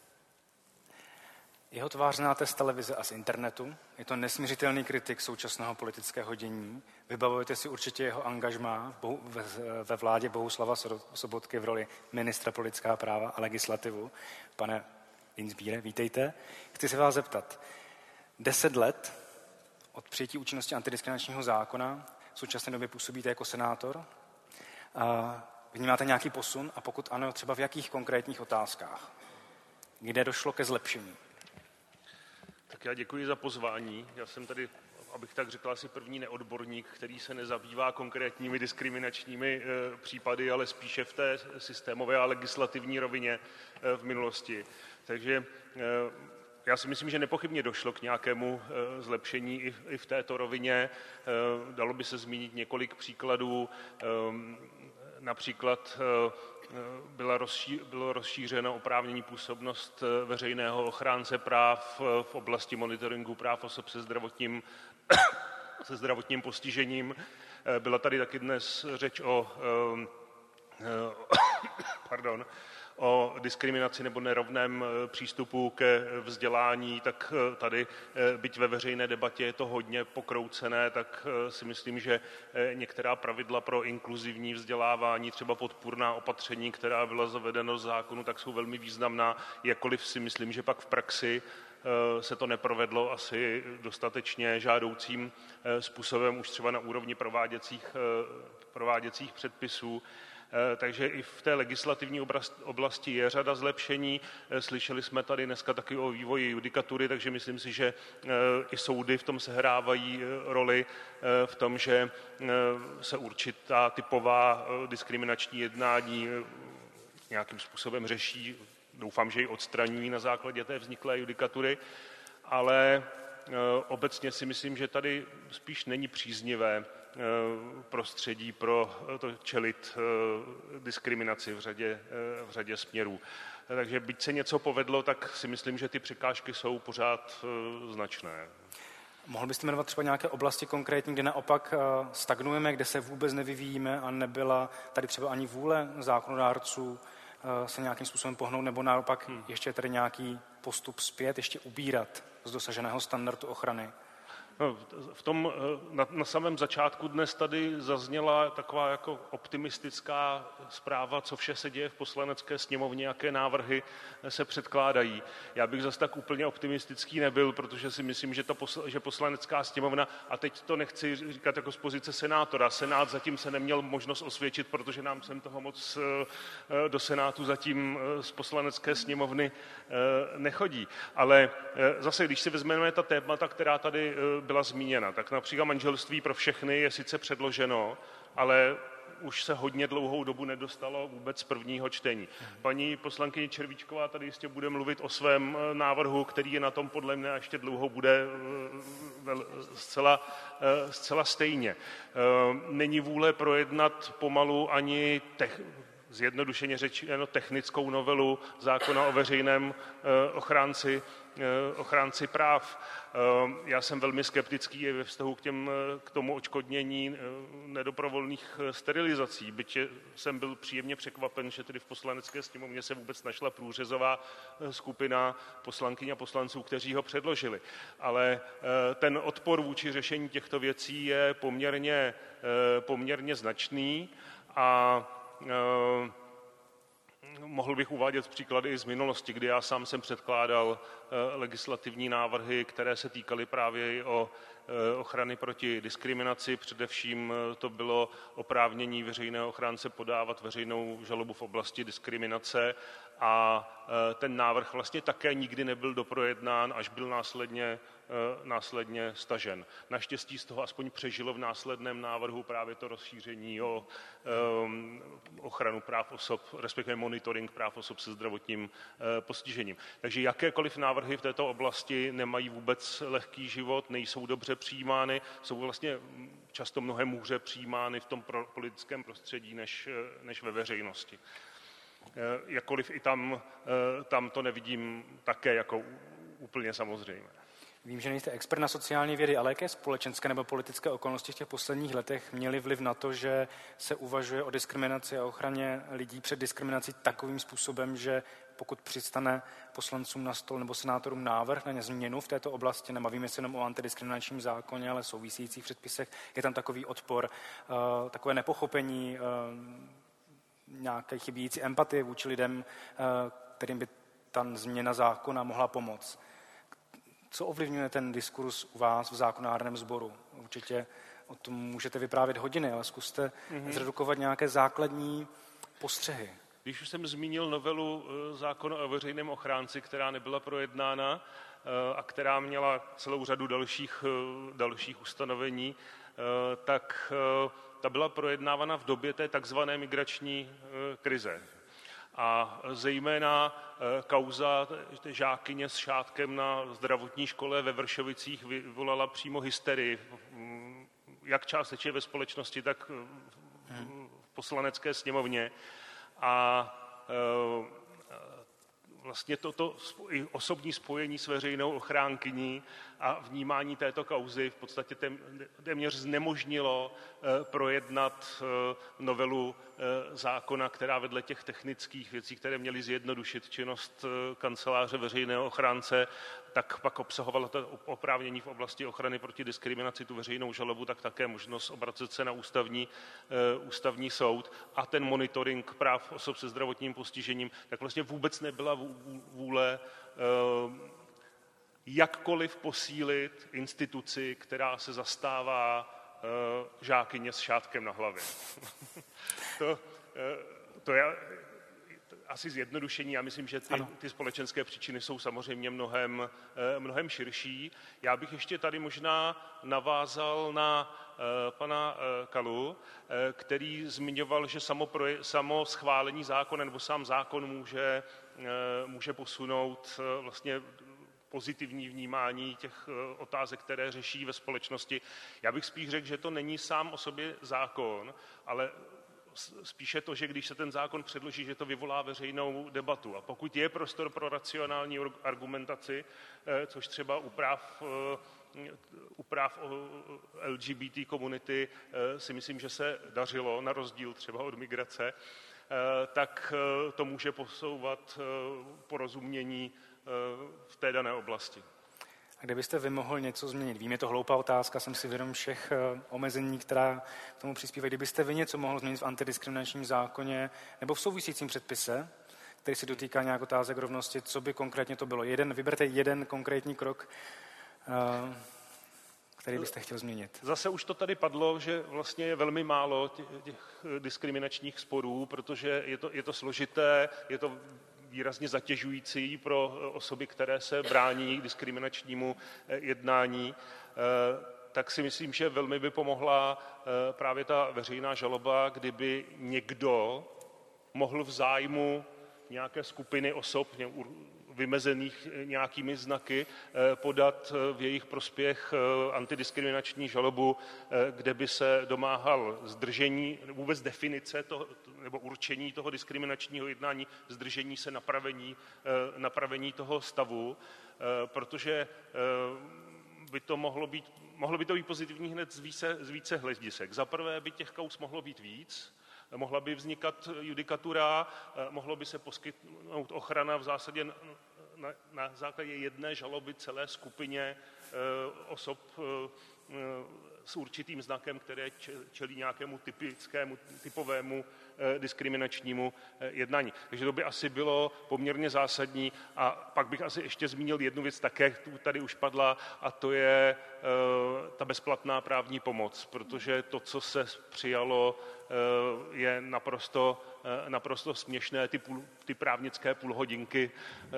Jeho tvář znáte z televize a z internetu. Je to nesmiřitelný kritik současného politického dění. Vybavujete si určitě jeho angažmá ve vládě Bohuslava Sobotky v roli ministra pro lidská práva a legislativu. Pane Dienstbiere, vítejte. Chci se vás zeptat. 10 let od přijetí účinnosti antidiskriminačního zákona v současné době působíte jako senátor. Vnímáte nějaký posun a pokud ano, třeba v jakých konkrétních otázkách? Kde došlo ke zlepšení? Tak já děkuji za pozvání. Já jsem tady, abych tak řekl, asi první neodborník, který se nezabývá konkrétními diskriminačními případy, ale spíše v té systémové a legislativní rovině v minulosti. Takže já si myslím, že nepochybně došlo k nějakému zlepšení i v této rovině. Dalo by se zmínit několik příkladů. Například bylo rozšířeno oprávnění působnost veřejného ochránce práv v oblasti monitoringu práv osob se zdravotním postižením. Byla tady taky dnes řeč o diskriminaci nebo nerovném přístupu ke vzdělání, tak tady, byť ve veřejné debatě je to hodně pokroucené, tak si myslím, že některá pravidla pro inkluzivní vzdělávání, třeba podpůrná opatření, která byla zavedena z zákonu, tak jsou velmi významná, jakkoliv si myslím, že pak v praxi se to neprovedlo asi dostatečně žádoucím způsobem už třeba na úrovni prováděcích předpisů. Takže i v té legislativní oblasti je řada zlepšení. Slyšeli jsme tady dneska taky o vývoji judikatury, takže myslím si, že i soudy v tom sehrávají roli v tom, že se určitá typová diskriminační jednání nějakým způsobem řeší. Doufám, že ji odstraňují na základě té vzniklé judikatury, ale obecně si myslím, že tady spíš není příznivé prostředí pro to čelit diskriminaci v řadě směrů. Takže byť se něco povedlo, tak si myslím, že ty překážky jsou pořád značné. Mohl byste jmenovat třeba nějaké oblasti konkrétní, kde naopak stagnujeme, kde se vůbec nevyvíjíme a nebyla tady třeba ani vůle zákonodárců se nějakým způsobem pohnout, nebo naopak ještě tady nějaký postup zpět, ještě ubírat z dosaženého standardu ochrany? No, na samém začátku dnes tady zazněla taková jako optimistická zpráva, co vše se děje v Poslanecké sněmovně, jaké návrhy se předkládají. Já bych zase tak úplně optimistický nebyl, protože si myslím, že Poslanecká sněmovna, a teď to nechci říkat jako z pozice senátora, Senát zatím se neměl možnost osvědčit, protože nám sem toho moc do Senátu zatím z Poslanecké sněmovny nechodí. Ale zase, když si vezmeme ta témata, která tady byla zmíněna, tak například manželství pro všechny je sice předloženo, ale už se hodně dlouhou dobu nedostalo vůbec z prvního čtení. Paní poslankyně Červíčková tady jistě bude mluvit o svém návrhu, který je na tom podle mě ještě dlouho bude zcela stejně. Není vůle projednat pomalu ani zjednodušeně řečeno technickou novelu zákona o veřejném ochránci práv. Já jsem velmi skeptický i ve vztahu k tomu odškodnění nedoprovolných sterilizací, byť jsem byl příjemně překvapen, že tedy v Poslanecké sněmovně se vůbec našla průřezová skupina poslankyň a poslanců, kteří ho předložili. Ale ten odpor vůči řešení těchto věcí je poměrně značný a mohl bych uvádět příklady i z minulosti, kdy já sám jsem předkládal legislativní návrhy, které se týkaly právě o ochrany proti diskriminaci. Především to bylo oprávnění veřejného ochránce podávat veřejnou žalobu v oblasti diskriminace a ten návrh vlastně také nikdy nebyl doprojednán, až byl následně stažen. Naštěstí z toho aspoň přežilo v následném návrhu právě to rozšíření o ochranu práv osob, respektive monitoring práv osob se zdravotním postižením. Takže jakékoliv návrhy v této oblasti nemají vůbec lehký život, nejsou dobře přijímány, jsou vlastně často mnohem hůře přijímány v tom politickém prostředí než ve veřejnosti. Jakkoliv i tam to nevidím také jako úplně samozřejmé. Vím, že nejste expert na sociální vědy, ale jaké společenské nebo politické okolnosti v těch posledních letech měly vliv na to, že se uvažuje o diskriminaci a ochraně lidí před diskriminací takovým způsobem, že pokud přistane poslancům na stůl nebo senátorům návrh na změnu v této oblasti, nebavíme se jenom o antidiskriminačním zákoně, ale souvisejících předpisech, je tam takový odpor, takové nepochopení, nějaké chybějící empatie vůči lidem, kterým by ta změna zákona mohla pomoct. Co ovlivňuje ten diskurs u vás v zákonodárném sboru? Určitě o tom můžete vyprávět hodiny, ale zkuste zredukovat nějaké základní postřehy. Když už jsem zmínil novelu zákona o veřejném ochránci, která nebyla projednána a která měla celou řadu dalších ustanovení, tak ta byla projednávána v době té takzvané migrační krize. A zejména kauza žákyně s šátkem na zdravotní škole ve Vršovicích vyvolala přímo hysterii, jak částečně ve společnosti, tak poslanecké sněmovně a vlastně toto osobní spojení s veřejnou ochránkyní a vnímání této kauzy v podstatě téměř znemožnilo projednat novelu zákona, která vedle těch technických věcí, které měly zjednodušit činnost kanceláře veřejného ochránce, tak pak obsahovala to oprávnění v oblasti ochrany proti diskriminaci, tu veřejnou žalobu, tak také možnost obracet se na ústavní soud a ten monitoring práv osob se zdravotním postižením, tak vlastně vůbec nebyla vůle jakkoliv posílit instituci, která se zastává žákyně s šátkem na hlavě. To je asi zjednodušení. Já myslím, že ty společenské příčiny jsou samozřejmě mnohem širší. Já bych ještě tady možná navázal na pana Kalu, který zmiňoval, že samo schválení zákona nebo sám zákon může posunout vlastně pozitivní vnímání těch otázek, které řeší ve společnosti. Já bych spíš řekl, že to není sám o sobě zákon, ale spíše to, že když se ten zákon předloží, že to vyvolá veřejnou debatu. A pokud je prostor pro racionální argumentaci, což třeba u práv LGBT komunity si myslím, že se dařilo, na rozdíl třeba od migrace, tak to může posouvat porozumění v té dané oblasti. A kdybyste vy mohl něco změnit? Vím, je to hloupá otázka, jsem si vědom všech omezení, která k tomu přispívají. Kdybyste vy něco mohl změnit v antidiskriminačním zákoně nebo v souvisejícím předpise, který se dotýká nějak otázek rovnosti, co by konkrétně to bylo? Vyberte jeden konkrétní krok, který byste chtěl změnit. Zase už to tady padlo, že vlastně je velmi málo těch diskriminačních sporů, protože je to složité, je to výrazně zatěžující pro osoby, které se brání diskriminačnímu jednání, tak si myslím, že velmi by pomohla právě ta veřejná žaloba, kdyby někdo mohl v zájmu nějaké skupiny osob vymezených nějakými znaky podat v jejich prospěch antidiskriminační žalobu, kde by se domáhal zdržení, vůbec definice nebo určení toho diskriminačního jednání, zdržení se napravení toho stavu, protože by to mohlo by to být pozitivní hned z více hledisek. Za prvé by těch kauz mohlo být víc, mohla by vznikat judikatura, mohlo by se poskytnout ochrana v zásadě na základě jedné žaloby celé skupině osob s určitým znakem, které čelí nějakému typovému diskriminačnímu jednání. Takže to by asi bylo poměrně zásadní. A pak bych asi ještě zmínil jednu věc, také tady už padla, a to je ta bezplatná právní pomoc, protože to, co se přijalo, je naprosto směšné, ty právnické půlhodinky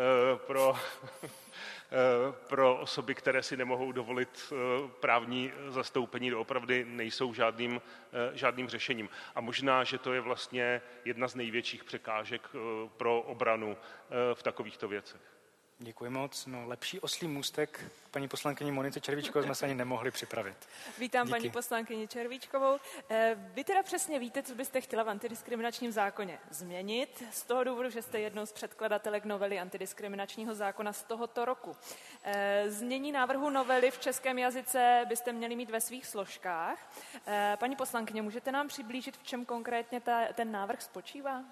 pro osoby, které si nemohou dovolit právní zastoupení, doopravdy nejsou žádným řešením. A možná, že to je vlastně jedna z největších překážek pro obranu v takovýchto věcech. Děkuji moc. No, lepší oslí můstek paní poslankyni Monice Červíčkové jsme se ani nemohli připravit. Vítám paní poslankyni Červíčkovou. Vy teda přesně víte, co byste chtěla v antidiskriminačním zákoně změnit, z toho důvodu, že jste jednou z předkladatelek novely antidiskriminačního zákona z tohoto roku. Znění návrhu novely v českém jazyce byste měli mít ve svých složkách. Paní poslankyně, můžete nám přiblížit, v čem konkrétně ten návrh spočívá?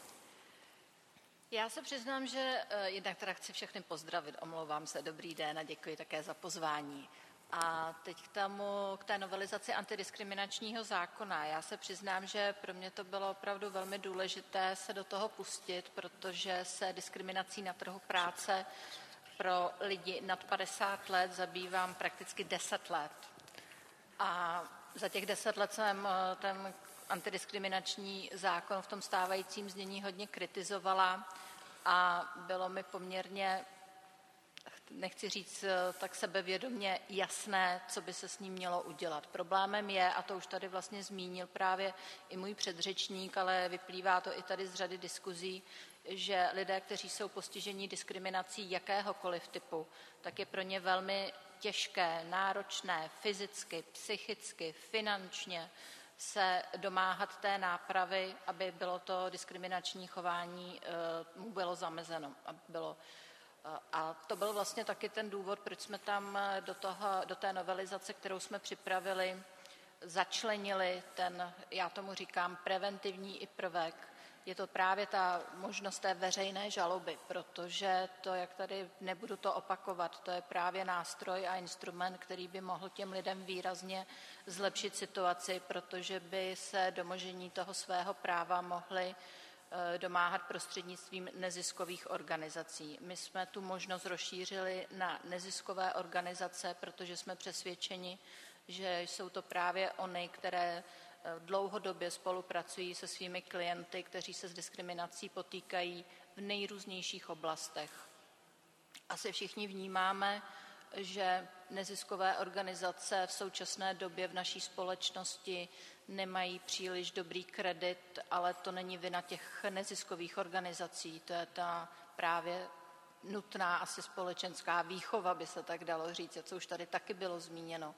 Já se přiznám, že jednak teda chci všechny pozdravit, omlouvám se, dobrý den a děkuji také za pozvání. A teď k té novelizaci antidiskriminačního zákona. Já se přiznám, že pro mě to bylo opravdu velmi důležité se do toho pustit, protože se diskriminací na trhu práce pro lidi nad 50 let zabývám prakticky 10 let. A za těch 10 let jsem ten antidiskriminační zákon v tom stávajícím znění hodně kritizovala a bylo mi poměrně, nechci říct tak sebevědomě, jasné, co by se s ním mělo udělat. Problémem je, a to už tady vlastně zmínil právě i můj předřečník, ale vyplývá to i tady z řady diskuzí, že lidé, kteří jsou postiženi diskriminací jakéhokoliv typu, tak je pro ně velmi těžké, náročné, fyzicky, psychicky, finančně se domáhat té nápravy, aby bylo to diskriminační chování mu bylo zamezeno. A to byl vlastně taky ten důvod, proč jsme tam do té novelizace, kterou jsme připravili, začlenili ten, já tomu říkám, preventivní i prvek. Je to právě ta možnost té veřejné žaloby, protože to, jak tady nebudu to opakovat, to je právě nástroj a instrument, který by mohl těm lidem výrazně zlepšit situaci, protože by se domožení toho svého práva mohli domáhat prostřednictvím neziskových organizací. My jsme tu možnost rozšířili na neziskové organizace, protože jsme přesvědčeni, že jsou to právě ony, které dlouhodobě spolupracují se svými klienty, kteří se s diskriminací potýkají v nejrůznějších oblastech. Asi všichni vnímáme, že neziskové organizace v současné době v naší společnosti nemají příliš dobrý kredit, ale to není vina těch neziskových organizací, to je ta právě nutná asi společenská výchova, by se tak dalo říct, co už tady taky bylo zmíněno.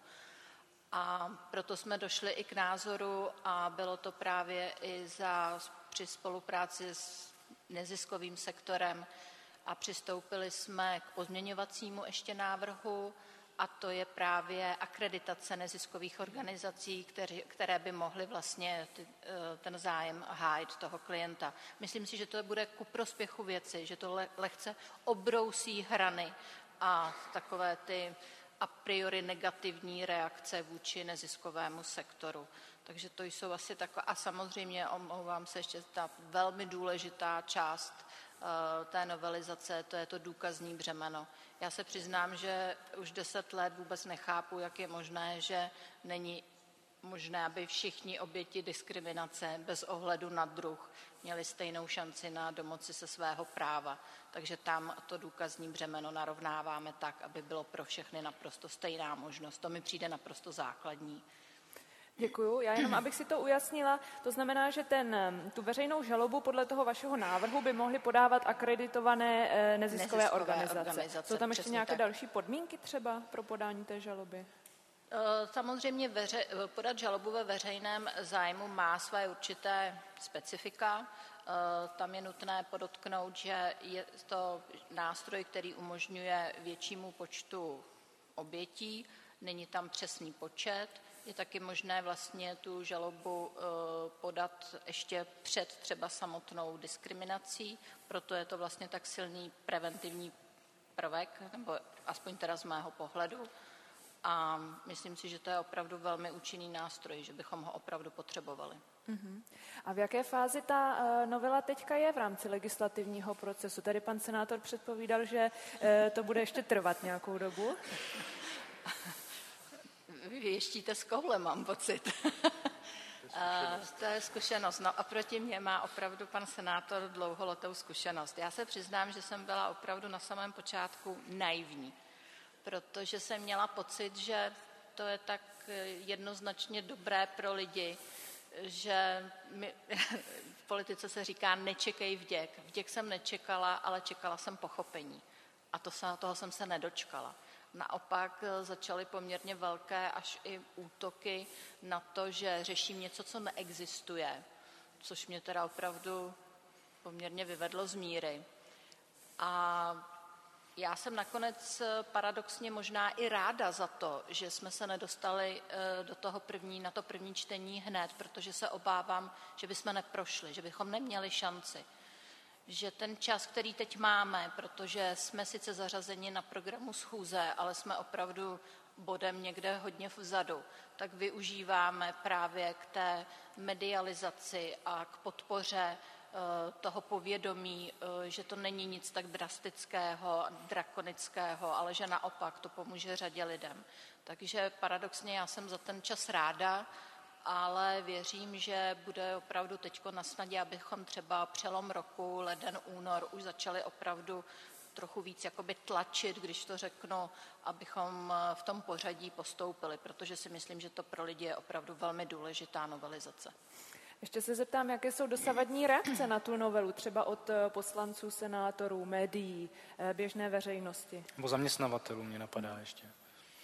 A proto jsme došli i k názoru a bylo to právě i při spolupráci s neziskovým sektorem a přistoupili jsme k pozměňovacímu ještě návrhu a to je právě akreditace neziskových organizací, které by mohly vlastně ten zájem hájit toho klienta. Myslím si, že to bude ku prospěchu věci, že to lehce obrousí hrany a takové ty a priori negativní reakce vůči neziskovému sektoru. Takže to jsou asi takové, a samozřejmě omlouvám se ještě ta velmi důležitá část té novelizace, to je to důkazní břemeno. Já se přiznám, že už 10 let vůbec nechápu, jak je možné, že není možné, aby všichni oběti diskriminace bez ohledu na druh měli stejnou šanci na domoci se svého práva. Takže tam to důkazní břemeno narovnáváme tak, aby bylo pro všechny naprosto stejná možnost. To mi přijde naprosto základní. Děkuju. Já jenom, abych si to ujasnila, to znamená, že tu veřejnou žalobu podle toho vašeho návrhu by mohly podávat akreditované neziskové organizace. Jsou tam ještě nějaké další podmínky třeba pro podání té žaloby? Samozřejmě podat žalobu ve veřejném zájmu má své určité specifika. Tam je nutné podotknout, že je to nástroj, který umožňuje většímu počtu obětí, není tam přesný počet. Je taky možné vlastně tu žalobu podat ještě před třeba samotnou diskriminací, proto je to vlastně tak silný preventivní prvek, nebo aspoň teda z mého pohledu. A myslím si, že to je opravdu velmi účinný nástroj, že bychom ho opravdu potřebovali. A v jaké fázi ta novela teďka je v rámci legislativního procesu? Tady pan senátor předpovídal, že to bude ještě trvat nějakou dobu. Vy ještíte s koulem, mám pocit. To je zkušenost. No a proti mě má opravdu pan senátor dlouholetou zkušenost. Já se přiznám, že jsem byla opravdu na samém počátku naivní, protože jsem měla pocit, že to je tak jednoznačně dobré pro lidi, že v politice se říká nečekej vděk. Vděk jsem nečekala, ale čekala jsem pochopení. A toho jsem se nedočkala. Naopak začaly poměrně velké až i útoky na to, že řeším něco, co neexistuje, což mě teda opravdu poměrně vyvedlo z míry. A já jsem nakonec paradoxně možná i ráda za to, že jsme se nedostali na to první čtení hned, protože se obávám, že bychom neprošli, že bychom neměli šanci. Že ten čas, který teď máme, protože jsme sice zařazeni na programu schůze, ale jsme opravdu bodem někde hodně vzadu, tak využíváme právě k té medializaci a k podpoře toho povědomí, že to není nic tak drastického, drakonického, ale že naopak to pomůže řadě lidem. Takže paradoxně já jsem za ten čas ráda, ale věřím, že bude opravdu teďko na snadě, abychom třeba přelom roku, leden, únor, už začali opravdu trochu víc jakoby tlačit, když to řeknu, abychom v tom pořadí postoupili, protože si myslím, že to pro lidi je opravdu velmi důležitá novelizace. Ještě se zeptám, jaké jsou dosavadní reakce na tu novelu, třeba od poslanců, senátorů, médií, běžné veřejnosti? Nebo zaměstnavatelů mě napadá ještě.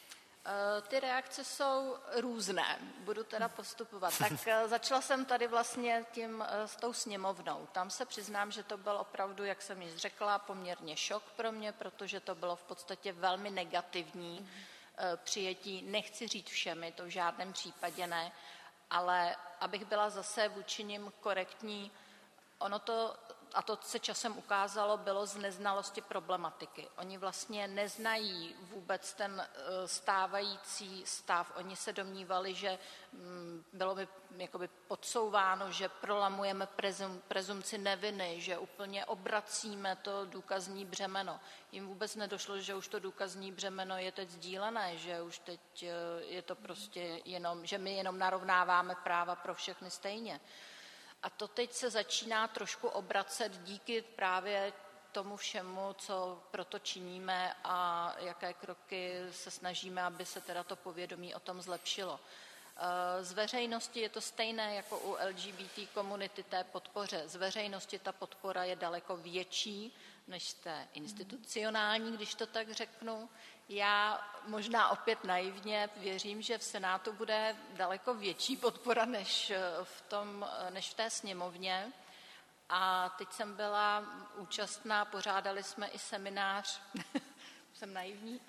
Ty reakce jsou různé, budu teda postupovat. Tak začala jsem tady vlastně s tou sněmovnou. Tam se přiznám, že to byl opravdu, jak jsem již řekla, poměrně šok pro mě, protože to bylo v podstatě velmi negativní přijetí. Nechci říct všemi, to v žádném případě ne, ale abych byla zase vůči nim korektní, ono to, a to se časem ukázalo, bylo z neznalosti problematiky. Oni vlastně neznají vůbec ten stávající stav. Oni se domnívali, že bylo by jakoby podsouváno, že prolamujeme prezumci neviny, že úplně obracíme to důkazní břemeno. Jim vůbec nedošlo, že už to důkazní břemeno je teď sdílené, že už teď je to prostě jenom, že my jenom narovnáváme práva pro všechny stejně. A to teď se začíná trošku obracet díky právě tomu všemu, co proto činíme a jaké kroky se snažíme, aby se teda to povědomí o tom zlepšilo. Z veřejnosti je to stejné jako u LGBT komunity té podpoře. Z veřejnosti ta podpora je daleko větší než z té institucionální, když to tak řeknu. Já možná opět naivně věřím, že v Senátu bude daleko větší podpora než v té sněmovně. A teď jsem byla účastná, pořádali jsme i seminář, jsem naivní,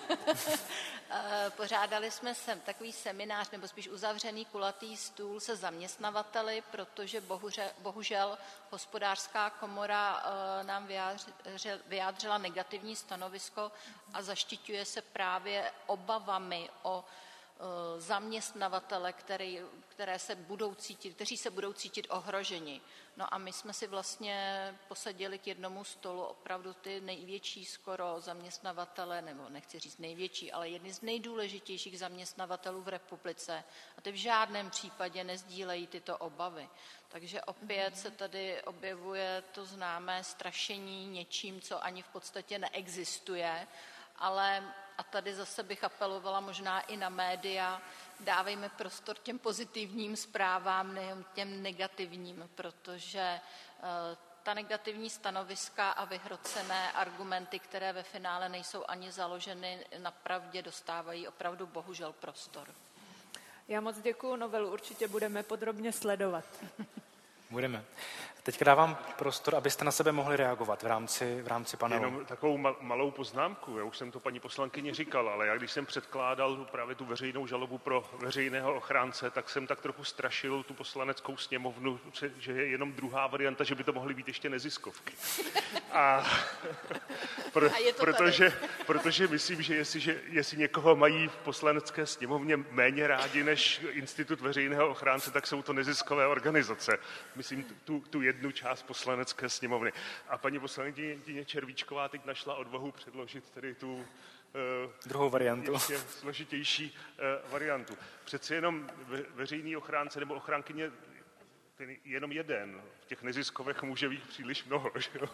pořádali jsme takový seminář, nebo spíš uzavřený kulatý stůl se zaměstnavateli, protože bohužel hospodářská komora nám vyjádřila negativní stanovisko a zaštiťuje se právě obavami o zaměstnavatele, kteří se budou cítit ohroženi. No a my jsme si vlastně posadili k jednomu stolu opravdu ty největší skoro zaměstnavatele, nebo nechci říct největší, ale jedny z nejdůležitějších zaměstnavatelů v republice. A ty v žádném případě nezdílejí tyto obavy. Takže opět se tady objevuje to známé strašení něčím, co ani v podstatě neexistuje, ale a tady zase bych apelovala možná i na média, dávejme prostor těm pozitivním zprávám, nejen těm negativním, protože ta negativní stanoviska a vyhrocené argumenty, které ve finále nejsou ani založeny na pravdě, dostávají opravdu bohužel prostor. Já moc děkuju, novelu určitě budeme podrobně sledovat. Budeme. Teďka dávám prostor, abyste na sebe mohli reagovat v rámci panelu. Jenom takovou malou poznámku. Já už jsem to paní poslankyni říkal, ale já když jsem předkládal právě tu veřejnou žalobu pro veřejného ochránce, tak jsem tak trochu strašil tu poslaneckou sněmovnu, že je jenom druhá varianta, že by to mohly být ještě neziskovky. Protože myslím, že jestli někoho mají v poslanecké sněmovně méně rádi než institut veřejného ochránce, tak jsou to neziskové organizace. Myslím tu jednu část poslanecké sněmovny. A paní poslankyně Červíčková teď našla odvahu předložit tedy tu druhou variantu. Ještě složitější variantu. Přeci jenom veřejný ochránce nebo ochránkyně jenom jeden. V těch neziskovech může být příliš mnoho. Že jo?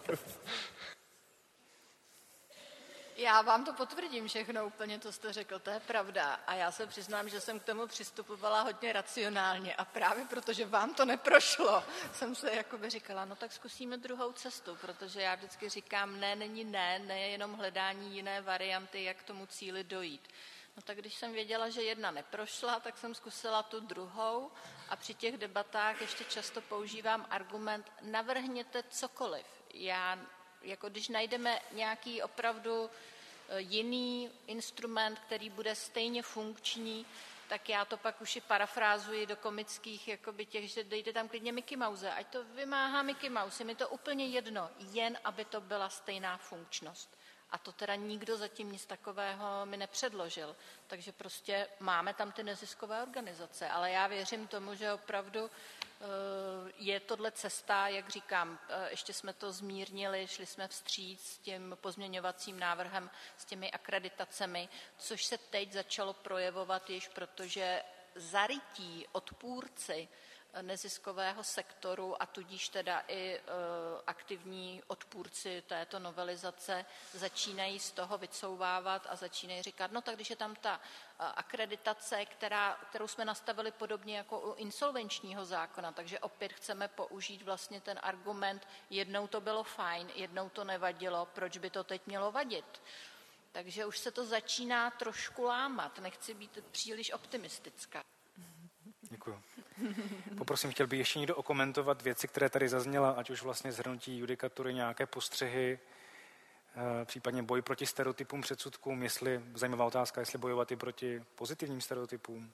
Já vám to potvrdím všechno úplně, to jste řekl, to je pravda. A já se přiznám, že jsem k tomu přistupovala hodně racionálně a právě protože vám to neprošlo, jsem se jakoby říkala, no tak zkusíme druhou cestu, protože já vždycky říkám, ne je jenom hledání jiné varianty, jak k tomu cíli dojít. No tak když jsem věděla, že jedna neprošla, tak jsem zkusila tu druhou a při těch debatách ještě často používám argument, navrhněte cokoliv. Jako když najdeme nějaký opravdu jiný instrument, který bude stejně funkční, tak já to pak už i parafrázuji do komických jakoby těch, že dejte tam klidně Mickey Mouse, ať to vymáhá Mickey Mouse, je mi to úplně jedno, jen aby to byla stejná funkčnost. A to teda nikdo zatím nic takového mi nepředložil. Takže prostě máme tam ty neziskové organizace, ale já věřím tomu, že opravdu je tohle cesta, jak říkám, ještě jsme to zmírnili, šli jsme vstříc s tím pozměňovacím návrhem, s těmi akreditacemi, což se teď začalo projevovat již, protože zarytí odpůrci neziskového sektoru a tudíž teda i aktivní odpůrci této novelizace začínají z toho vycouvávat a začínají říkat, no tak když je tam ta akreditace, kterou jsme nastavili podobně jako u insolvenčního zákona, takže opět chceme použít vlastně ten argument, jednou to bylo fajn, jednou to nevadilo, proč by to teď mělo vadit? Takže už se to začíná trošku lámat. Nechci být příliš optimistická. Děkuji. Poprosím, chtěl by ještě někdo okomentovat věci, které tady zazněla, ať už vlastně zhrnutí judikatury, nějaké postřehy, případně boj proti stereotypům, předsudkům, jestli, zajímavá otázka, jestli bojovat i proti pozitivním stereotypům.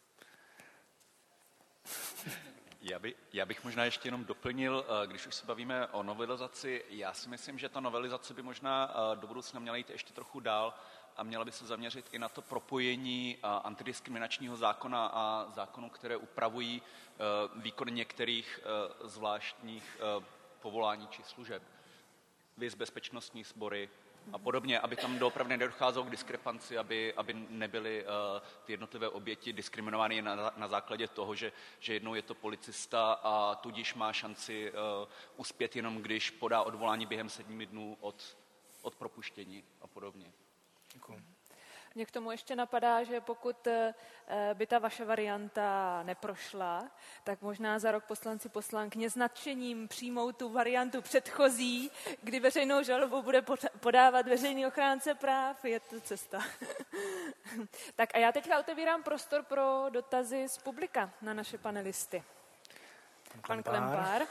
Já bych možná ještě jenom doplnil, když už se bavíme o novelizaci, já si myslím, že ta novelizace by možná do budoucna měla jít ještě trochu dál a měla by se zaměřit i na to propojení antidiskriminačního zákona a zákonů, které upravují výkon některých zvláštních povolání či služeb. Viz bezpečnostní sbory a podobně, aby tam doopravdy nedocházelo k diskrepanci, aby nebyly ty jednotlivé oběti diskriminovány na základě toho, že jednou je to policista a tudíž má šanci uspět jenom, když podá odvolání během 7 dnů od propuštění a podobně. Děkuji. Mě k tomu ještě napadá, že pokud by ta vaše varianta neprošla, tak možná za rok poslanci poslankyně s nadšením přijmou tu variantu předchozí, kdy veřejnou žalobu bude podávat veřejný ochránce práv. Je to cesta. Tak a já teďka otevírám prostor pro dotazy z publika na naše panelisty. Pan Klempár.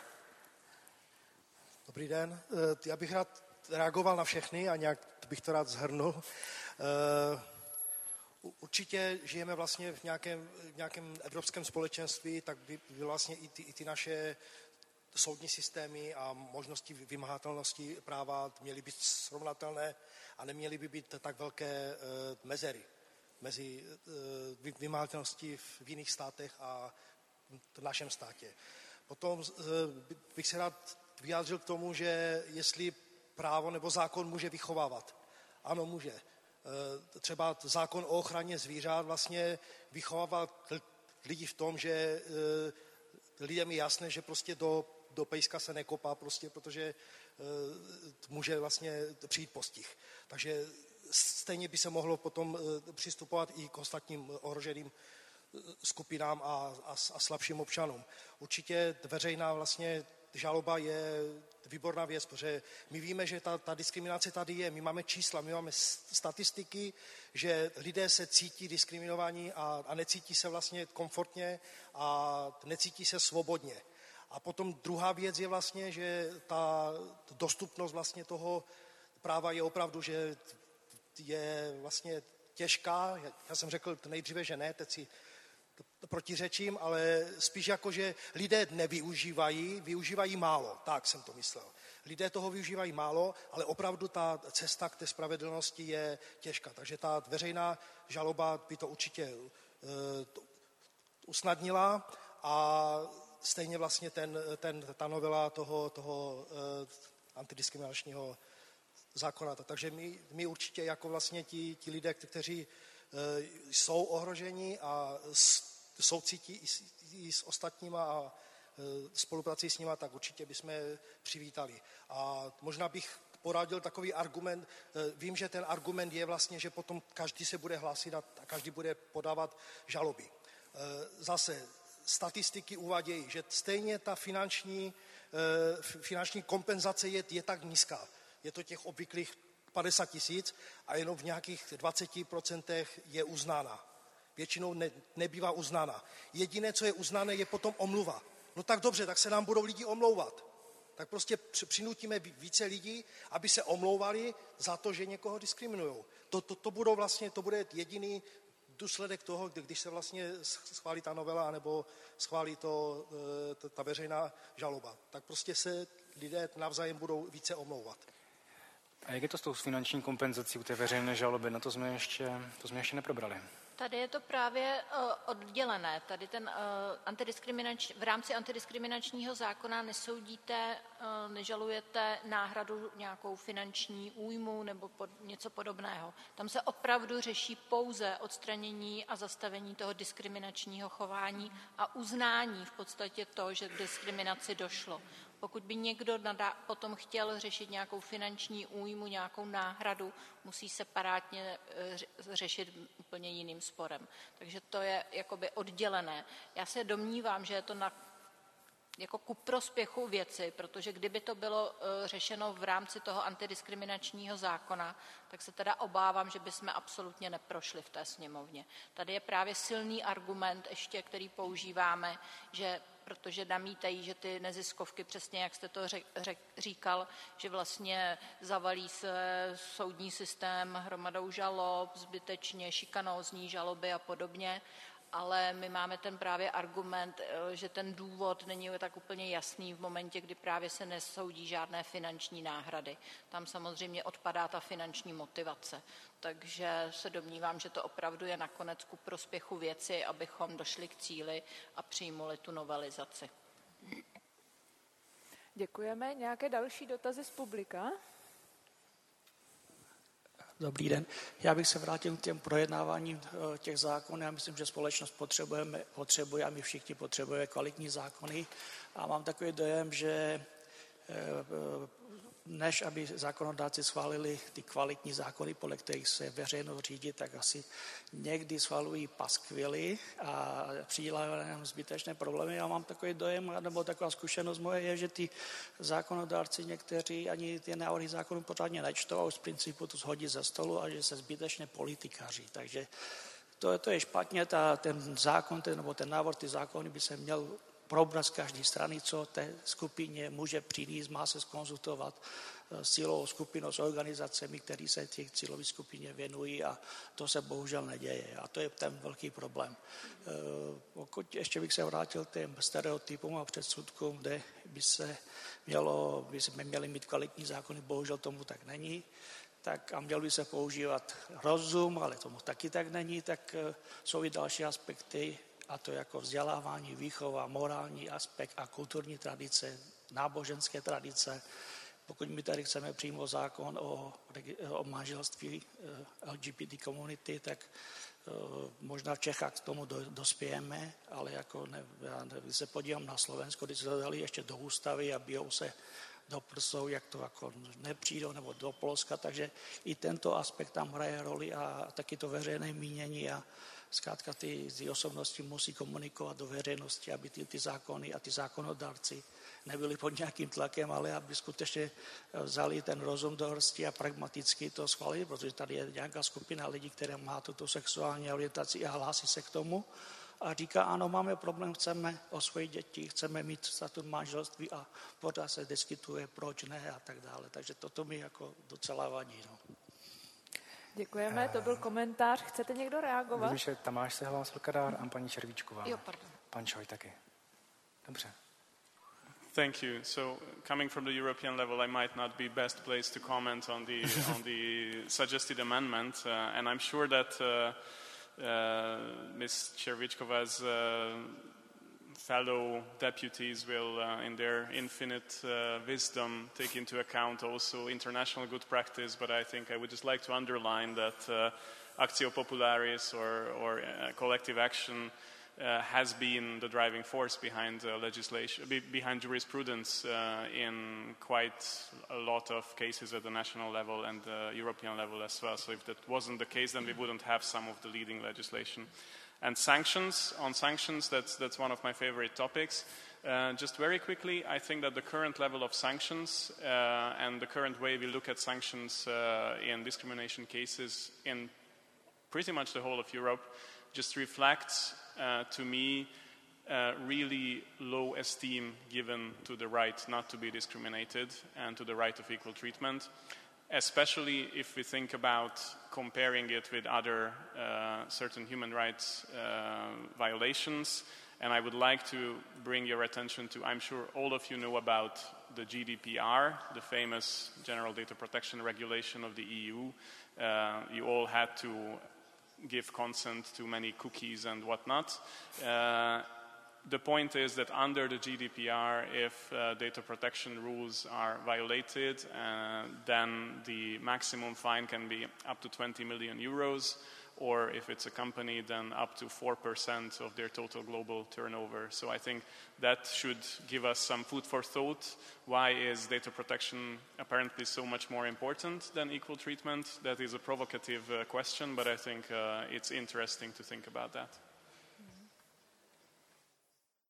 Dobrý den. Já bych rád reagoval na všechny a nějak bych to rád shrnul. Určitě žijeme vlastně v nějakém evropském společenství, tak by vlastně i ty naše soudní systémy a možnosti vymahatelnosti práva měly být srovnatelné a neměly by být tak velké mezery mezi vymahatelností v jiných státech a v našem státě. Potom bych se rád vyjádřil k tomu, že jestli právo nebo zákon může vychovávat. Ano, může. Třeba zákon o ochraně zvířat vlastně vychovává lidi v tom, že lidem je jasné, že prostě do pejska se nekopá, prostě, protože může vlastně přijít postih. Takže stejně by se mohlo potom přistupovat i k ostatním ohroženým skupinám a slabším občanům. Určitě veřejná vlastně žaloba je výborná věc, protože my víme, že ta diskriminace tady je. My máme čísla, my máme statistiky, že lidé se cítí diskriminovaní a necítí se vlastně komfortně a necítí se svobodně. A potom druhá věc je vlastně, že ta dostupnost vlastně toho práva je opravdu, že je vlastně těžká. Já jsem řekl nejdříve, že ne, teď si protiřečím, ale spíš jako, že lidé využívají málo, tak jsem to myslel. Lidé toho využívají málo, ale opravdu ta cesta k té spravedlnosti je těžká. Takže ta veřejná žaloba by to určitě usnadnila a stejně vlastně ta novela toho antidiskriminačního zákona. Takže my určitě jako vlastně ti lidé, kteří jsou ohroženi a soucítí i s ostatníma a spoluprací s nima, tak určitě bychom přivítali. A možná bych poradil takový argument. Vím, že ten argument je vlastně, že potom každý se bude hlásit a každý bude podávat žaloby. Zase statistiky uvádějí, že stejně ta finanční kompenzace je tak nízká. Je to těch obvyklých 50 000 a jenom v nějakých 20% je uznána. Většinou nebývá uznána. Jediné, co je uznané, je potom omluva. No tak dobře, tak se nám budou lidi omlouvat. Tak prostě přinutíme více lidí, aby se omlouvali za to, že někoho diskriminujou. To bude jediný důsledek toho, když se vlastně schválí ta novela, nebo schválí ta veřejná žaloba. Tak prostě se lidé navzájem budou více omlouvat. A jak je to s tou finanční kompenzací u té veřejné žaloby? Na to jsme ještě neprobrali. Tady je to právě oddělené. Tady v rámci antidiskriminačního zákona nesoudíte, nežalujete náhradu nějakou finanční újmu nebo něco podobného. Tam se opravdu řeší pouze odstranění a zastavení toho diskriminačního chování a uznání v podstatě to, že k diskriminaci došlo. Pokud by někdo potom chtěl řešit nějakou finanční újmu, nějakou náhradu, musí separátně řešit úplně jiným sporem. Takže to je jakoby oddělené. Já se domnívám, že je to jako ku prospěchu věci, protože kdyby to bylo řešeno v rámci toho antidiskriminačního zákona, tak se teda obávám, že bychom absolutně neprošli v té sněmovně. Tady je právě silný argument ještě, který používáme, že protože namítají, že ty neziskovky, přesně jak jste to říkal, že vlastně zavalí se soudní systém hromadou žalob, zbytečně šikanózní žaloby a podobně, ale my máme ten právě argument, že ten důvod není tak úplně jasný v momentě, kdy právě se nesoudí žádné finanční náhrady. Tam samozřejmě odpadá ta finanční motivace. Takže se domnívám, že to opravdu je nakonec ku prospěchu věci, abychom došli k cíli a přijmuli tu novelizaci. Děkujeme. Nějaké další dotazy z publika? Dobrý den. Já bych se vrátil k těm projednáváním těch zákonů. Já myslím, že společnost potřebuje a my všichni potřebujeme kvalitní zákony. A mám takový dojem, že než aby zákonodárci schválili ty kvalitní zákony, podle kterých se veřejnost řídí, tak asi někdy schvalují paskvily a přidělávají nám zbytečné problémy. Já mám takový dojem, nebo taková zkušenost moje je, že ty zákonodárci někteří ani ty návrhy zákonů pořádně nečtou a už z principu to shodí ze stolu a že se zbytečně politikaří. Takže to je špatně, ten zákon, nebo ten návrh, ty zákony by se měl probrat z každé strany, co té skupině může přinést, má se zkonzultovat s cílovou skupinou, s organizacemi, které se těch cílové skupině věnují a to se bohužel neděje a to je ten velký problém. Pokud ještě bych se vrátil k těm stereotypům a předsudkům, kde by jsme měli mít kvalitní zákony, bohužel tomu tak není, tak a měl by se používat rozum, ale tomu taky tak není, tak jsou i další aspekty, a to jako vzdělávání, výchova, morální aspekt a kulturní tradice, náboženské tradice. Pokud my tady chceme přijmout zákon o manželství LGBT komunity, tak možná v Čechách k tomu dospějeme, ale jako když se podívám na Slovensko, když se to dali ještě do ústavy a bijou se do prsou, jak to jako nepřijdou, nebo do Polska, takže i tento aspekt tam hraje roli a taky to veřejné mínění a zkrátka ty osobnosti musí komunikovat do veřejnosti, aby ty zákony a ty zákonodárci nebyli pod nějakým tlakem, ale aby skutečně vzali ten rozum do hrsti a pragmaticky to schválili, protože tady je nějaká skupina lidí, která má tuto sexuální orientaci a hlásí se k tomu a říká, ano, máme problém, chceme osvojit děti, chceme mít statut manželství a pořád se diskutuje, proč ne a tak dále. Takže toto mi jako docela vadí. No. Děkujeme, to byl komentář. Chcete někdo reagovat? Vidím, že Tamáš se hlásil Kadár a paní Červíčková. Jo, pardon. Pan Čoj taky. Dobře. Thank you. So, coming from the European level, I might not be best placed to comment on the suggested amendment, and I'm sure that Ms. Červíčkova's fellow deputies will, in their infinite wisdom, take into account also international good practice, but I think I would just like to underline that Actio Popularis or collective action has been the driving force behind legislation, behind jurisprudence in quite a lot of cases at the national level and the European level as well. So if that wasn't the case, then we wouldn't have some of the leading legislation. And sanctions, that's one of my favorite topics. Just very quickly, I think that the current level of sanctions and the current way we look at sanctions in discrimination cases in pretty much the whole of Europe just reflects, to me, really low esteem given to the right not to be discriminated and to the right of equal treatment, especially if we think about comparing it with other certain human rights violations. And I would like to bring your attention to, I'm sure all of you know about the GDPR, the famous General Data Protection Regulation of the EU. You all had to give consent to many cookies and whatnot. The point is that under the GDPR, if data protection rules are violated, then the maximum fine can be up to 20 million euros, or if it's a company, then up to 4% of their total global turnover. So I think that should give us some food for thought. Why is data protection apparently so much more important than equal treatment? That is a provocative question, but I think it's interesting to think about that.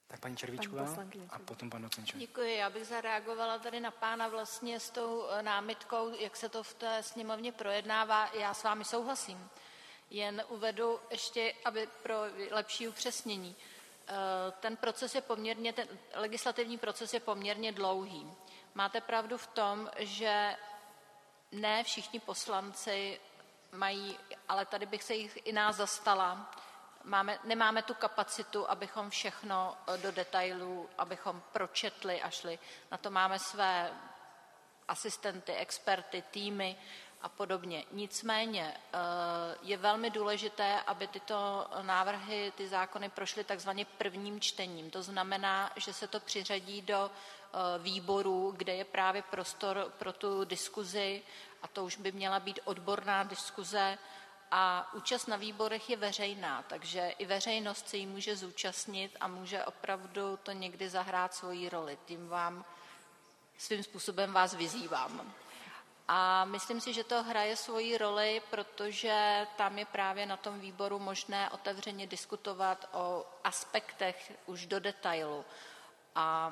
Tak paní Červíčková a potom pan docent Čoj. Děkuji. Já bych zareagovala tady na pána vlastně s tou námitkou, jak se to v té sněmovně projednává. Já s vámi souhlasím. Jen uvedu ještě, aby pro lepší upřesnění. Ten legislativní proces je poměrně dlouhý. Máte pravdu v tom, že ne všichni poslanci mají, ale tady bych se jich i nás zastala, nemáme tu kapacitu, abychom všechno do detailů, abychom pročetli a šli. Na to máme své asistenty, experty, týmy a podobně. Nicméně je velmi důležité, aby tyto návrhy, ty zákony prošly takzvaně prvním čtením. To znamená, že se to přiřadí do výborů, kde je právě prostor pro tu diskuzi, a to už by měla být odborná diskuze, a účast na výborech je veřejná, takže i veřejnost se jí může zúčastnit a může opravdu to někdy zahrát svoji roli. Tím svým způsobem vás vyzývám. A myslím si, že to hraje svoji roli, protože tam je právě na tom výboru možné otevřeně diskutovat o aspektech už do detailu. A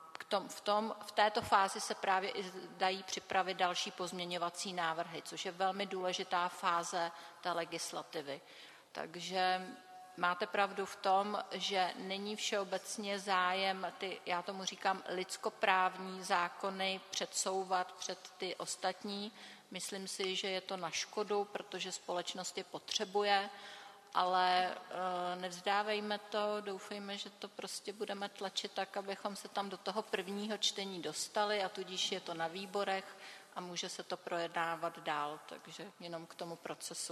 v této fázi se právě i dají připravit další pozměňovací návrhy, což je velmi důležitá fáze té legislativy. Takže máte pravdu v tom, že není všeobecně zájem já tomu říkám lidskoprávní zákony předsouvat před ty ostatní. Myslím si, že je to na škodu, protože společnost je potřebuje, ale nevzdávejme to, doufejme, že to prostě budeme tlačit tak, abychom se tam do toho prvního čtení dostali a tudíž je to na výborech a může se to projednávat dál, takže jenom k tomu procesu.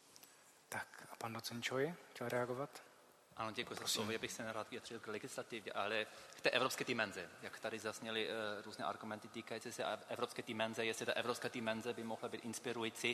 Tak a pan docent Čoj chtěl reagovat? Ano, děkuji za slovo. Já bych se nerad vyjadřil k legislativě, ale k té evropské dimenzi. Jak tady zazněly různé argumenty týkající se evropské dimenze, jestli ta evropská dimenze by mohla být inspirující.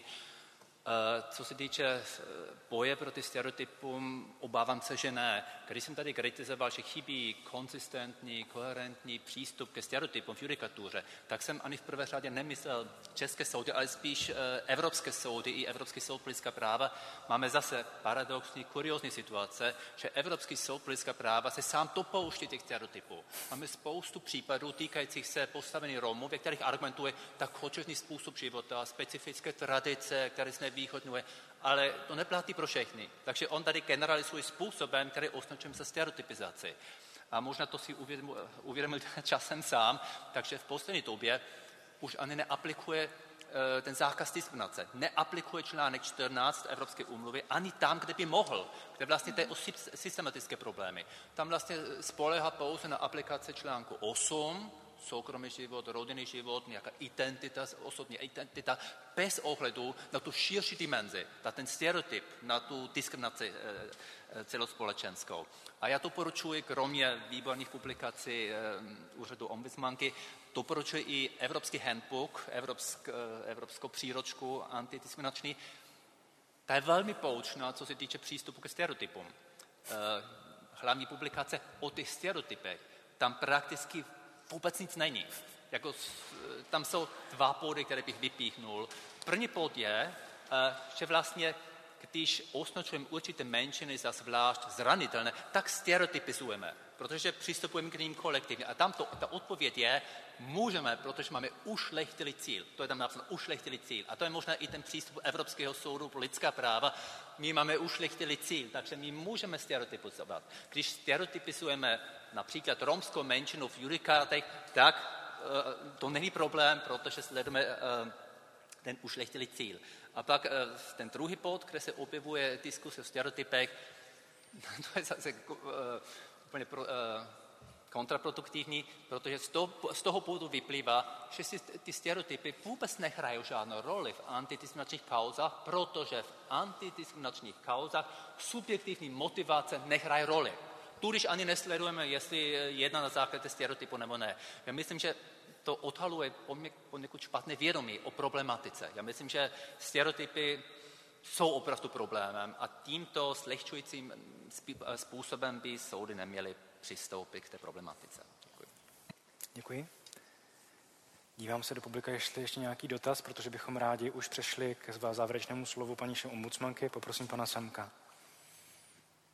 Co se týče boje proti stereotypům, obávám se, že ne. Když jsem tady kritizoval, že chybí konzistentní, koherentní přístup ke stereotypům v judikatuře, tak jsem ani v prvé řadě nemyslel české soudy, ale spíš evropské soudy i Evropský soud pro lidská práva. Máme zase paradoxní, kuriózní situace, že Evropský soud pro lidská práva se sám dopouští těch stereotypů. Máme spoustu případů týkajících se postavení Romů, ve kterých argumentuje tak kočovný způsob života, specifické tradice, které jsme východňuje, ale to neplatí pro všechny. Takže on tady generalizuje způsobem, který označujeme za stereotypizaci. A možná to si uvědomil časem sám, takže v poslední době už ani neaplikuje ten zákaz diskriminace. Neaplikuje článek 14 Evropské úmluvy ani tam, kde by mohl, kde vlastně to je o systematické problémy. Tam vlastně spoléhá pouze na aplikaci článku 8, soukromý život, rodinný život, nějaká identita, osobní identita, bez ohledu na tu širší dimenzi, na ten stereotyp, na tu diskriminaci celospolečenskou. A já doporučuji, kromě výborných publikací úřadu ombudsmanky, doporučuji i Evropský handbook, evropskou příručku antidiskriminační. Ta je velmi poučná, co se týče přístupu ke stereotypům. Hlavní publikace o těch stereotypech. Tam prakticky vůbec nic není. Tam jsou dva body, které bych vypíchnul. První bod je, že vlastně, když označujeme určité menšiny za zvlášť zranitelné, tak stereotypizujeme, protože přistupujeme k ním kolektivně. A tam ta odpověď je, můžeme, protože máme ušlechtilý cíl. To je tam napsáno, ušlechtilý cíl. A to je možná i ten přístup Evropského soudu pro lidská práva. My máme ušlechtilý cíl, takže my můžeme stereotypizovat. Když stereotypizujeme například romskou menšinu v judikátech, tak to není problém, protože sledujeme ten ušlechtilý cíl. A pak ten druhý bod, kde se objevuje diskuse o stereotypech, to je zase úplně kontraproduktivní, protože z toho bodu vyplývá, že si ty stereotypy vůbec nehrají žádnou roli v antidiskriminačních kauzách, protože v antidiskriminačních kauzách subjektivní motivace nehraje roli. Tudíž ani nesledujeme, jestli jedná na základě stereotypu nebo ne. Já myslím, že to odhaluje poněkud špatné vědomí o problematice. Já myslím, že stereotypy jsou opravdu problémem a tímto zlehčujícím způsobem by soudy neměly přistoupit k té problematice. Děkuji. Děkuji. Dívám se do publika, jestli ještě nějaký dotaz, protože bychom rádi už přešli k závěrečnému slovu paní ombudsmanky. Poprosím pana Semka.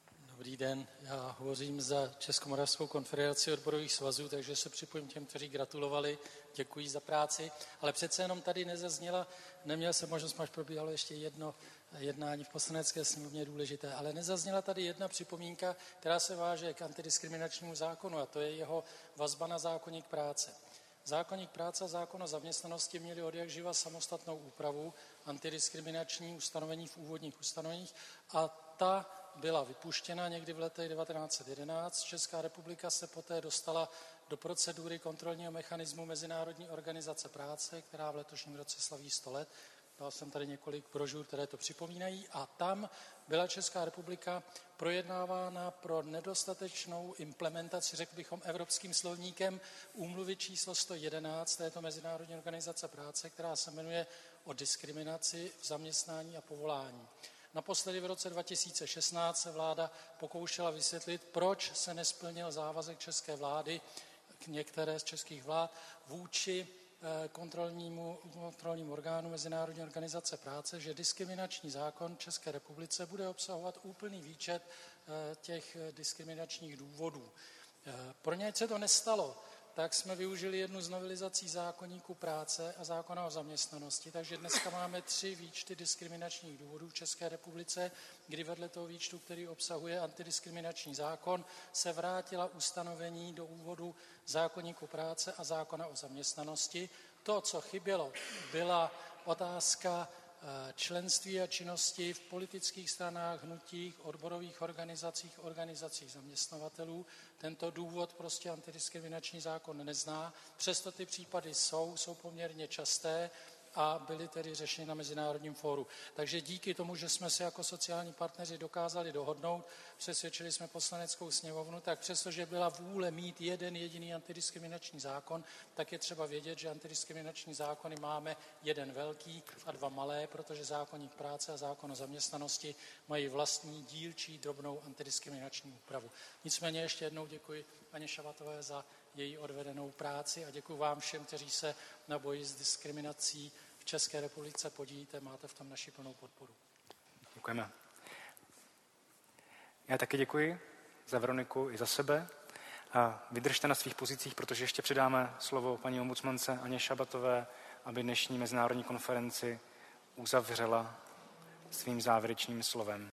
Dobrý den, já hovořím za Českomoravskou konfederaci odborových svazů, takže se připojím těm, kteří gratulovali, děkuji za práci, ale přece jenom tady nezazněla, neměl jsem možnost, až probíhalo ještě jedno jednání v Poslanecké sněmovně důležité, ale nezazněla tady jedna připomínka, která se váže k antidiskriminačnímu zákonu, a to je jeho vazba na zákoník práce. Zákoník práce a zákon o zaměstnanosti měli odjakživa samostatnou úpravu, antidiskriminační ustanovení v úvodních ustanoveních, a ta byla vypuštěna někdy v letech 1911. Česká republika se poté dostala do procedury kontrolního mechanismu Mezinárodní organizace práce, která v letošním roce slaví 100 let. Dal jsem tady několik brožur, které to připomínají, a tam byla Česká republika projednávána pro nedostatečnou implementaci, řekl bychom evropským slovníkem, úmluvy číslo 111 této Mezinárodní organizace práce, která se jmenuje o diskriminaci v zaměstnání a povolání. Naposledy v roce 2016 se vláda pokoušela vysvětlit, proč se nesplnil závazek české vlády, některé z českých vlád, vůči kontrolnímu orgánu Mezinárodní organizace práce, že diskriminační zákon České republice bude obsahovat úplný výčet těch diskriminačních důvodů. Pro ně se to nestalo, tak jsme využili jednu z novelizací zákoníku práce a zákona o zaměstnanosti, takže dneska máme 3 výčty diskriminačních důvodů v České republice, kdy vedle toho výčtu, který obsahuje antidiskriminační zákon, se vrátila ustanovení do úvodu zákoníku práce a zákona o zaměstnanosti. To, co chybělo, byla otázka členství a činnosti v politických stranách, hnutích, odborových organizacích, organizacích zaměstnavatelů. Tento důvod prostě antidiskriminační zákon nezná, přesto ty případy jsou poměrně časté a byly tedy řešeny na Mezinárodním fóru. Takže díky tomu, že jsme se jako sociální partneři dokázali dohodnout, přesvědčili jsme Poslaneckou sněmovnu, tak přestože byla vůle mít jeden jediný antidiskriminační zákon, tak je třeba vědět, že antidiskriminační zákony máme jeden velký a 2 malé, protože zákoník práce a zákon o zaměstnanosti mají vlastní dílčí drobnou antidiskriminační úpravu. Nicméně ještě jednou děkuji paní Šabatové za její odvedenou práci a děkuji vám všem, kteří se na boji s diskriminací v České republice podílíte, máte v tom naši plnou podporu. Děkujeme. Já taky děkuji za Veroniku i za sebe. A vydržte na svých pozicích, protože ještě předáme slovo paní ombudsmance Aně Šabatové, aby dnešní mezinárodní konferenci uzavřela svým závěrečným slovem.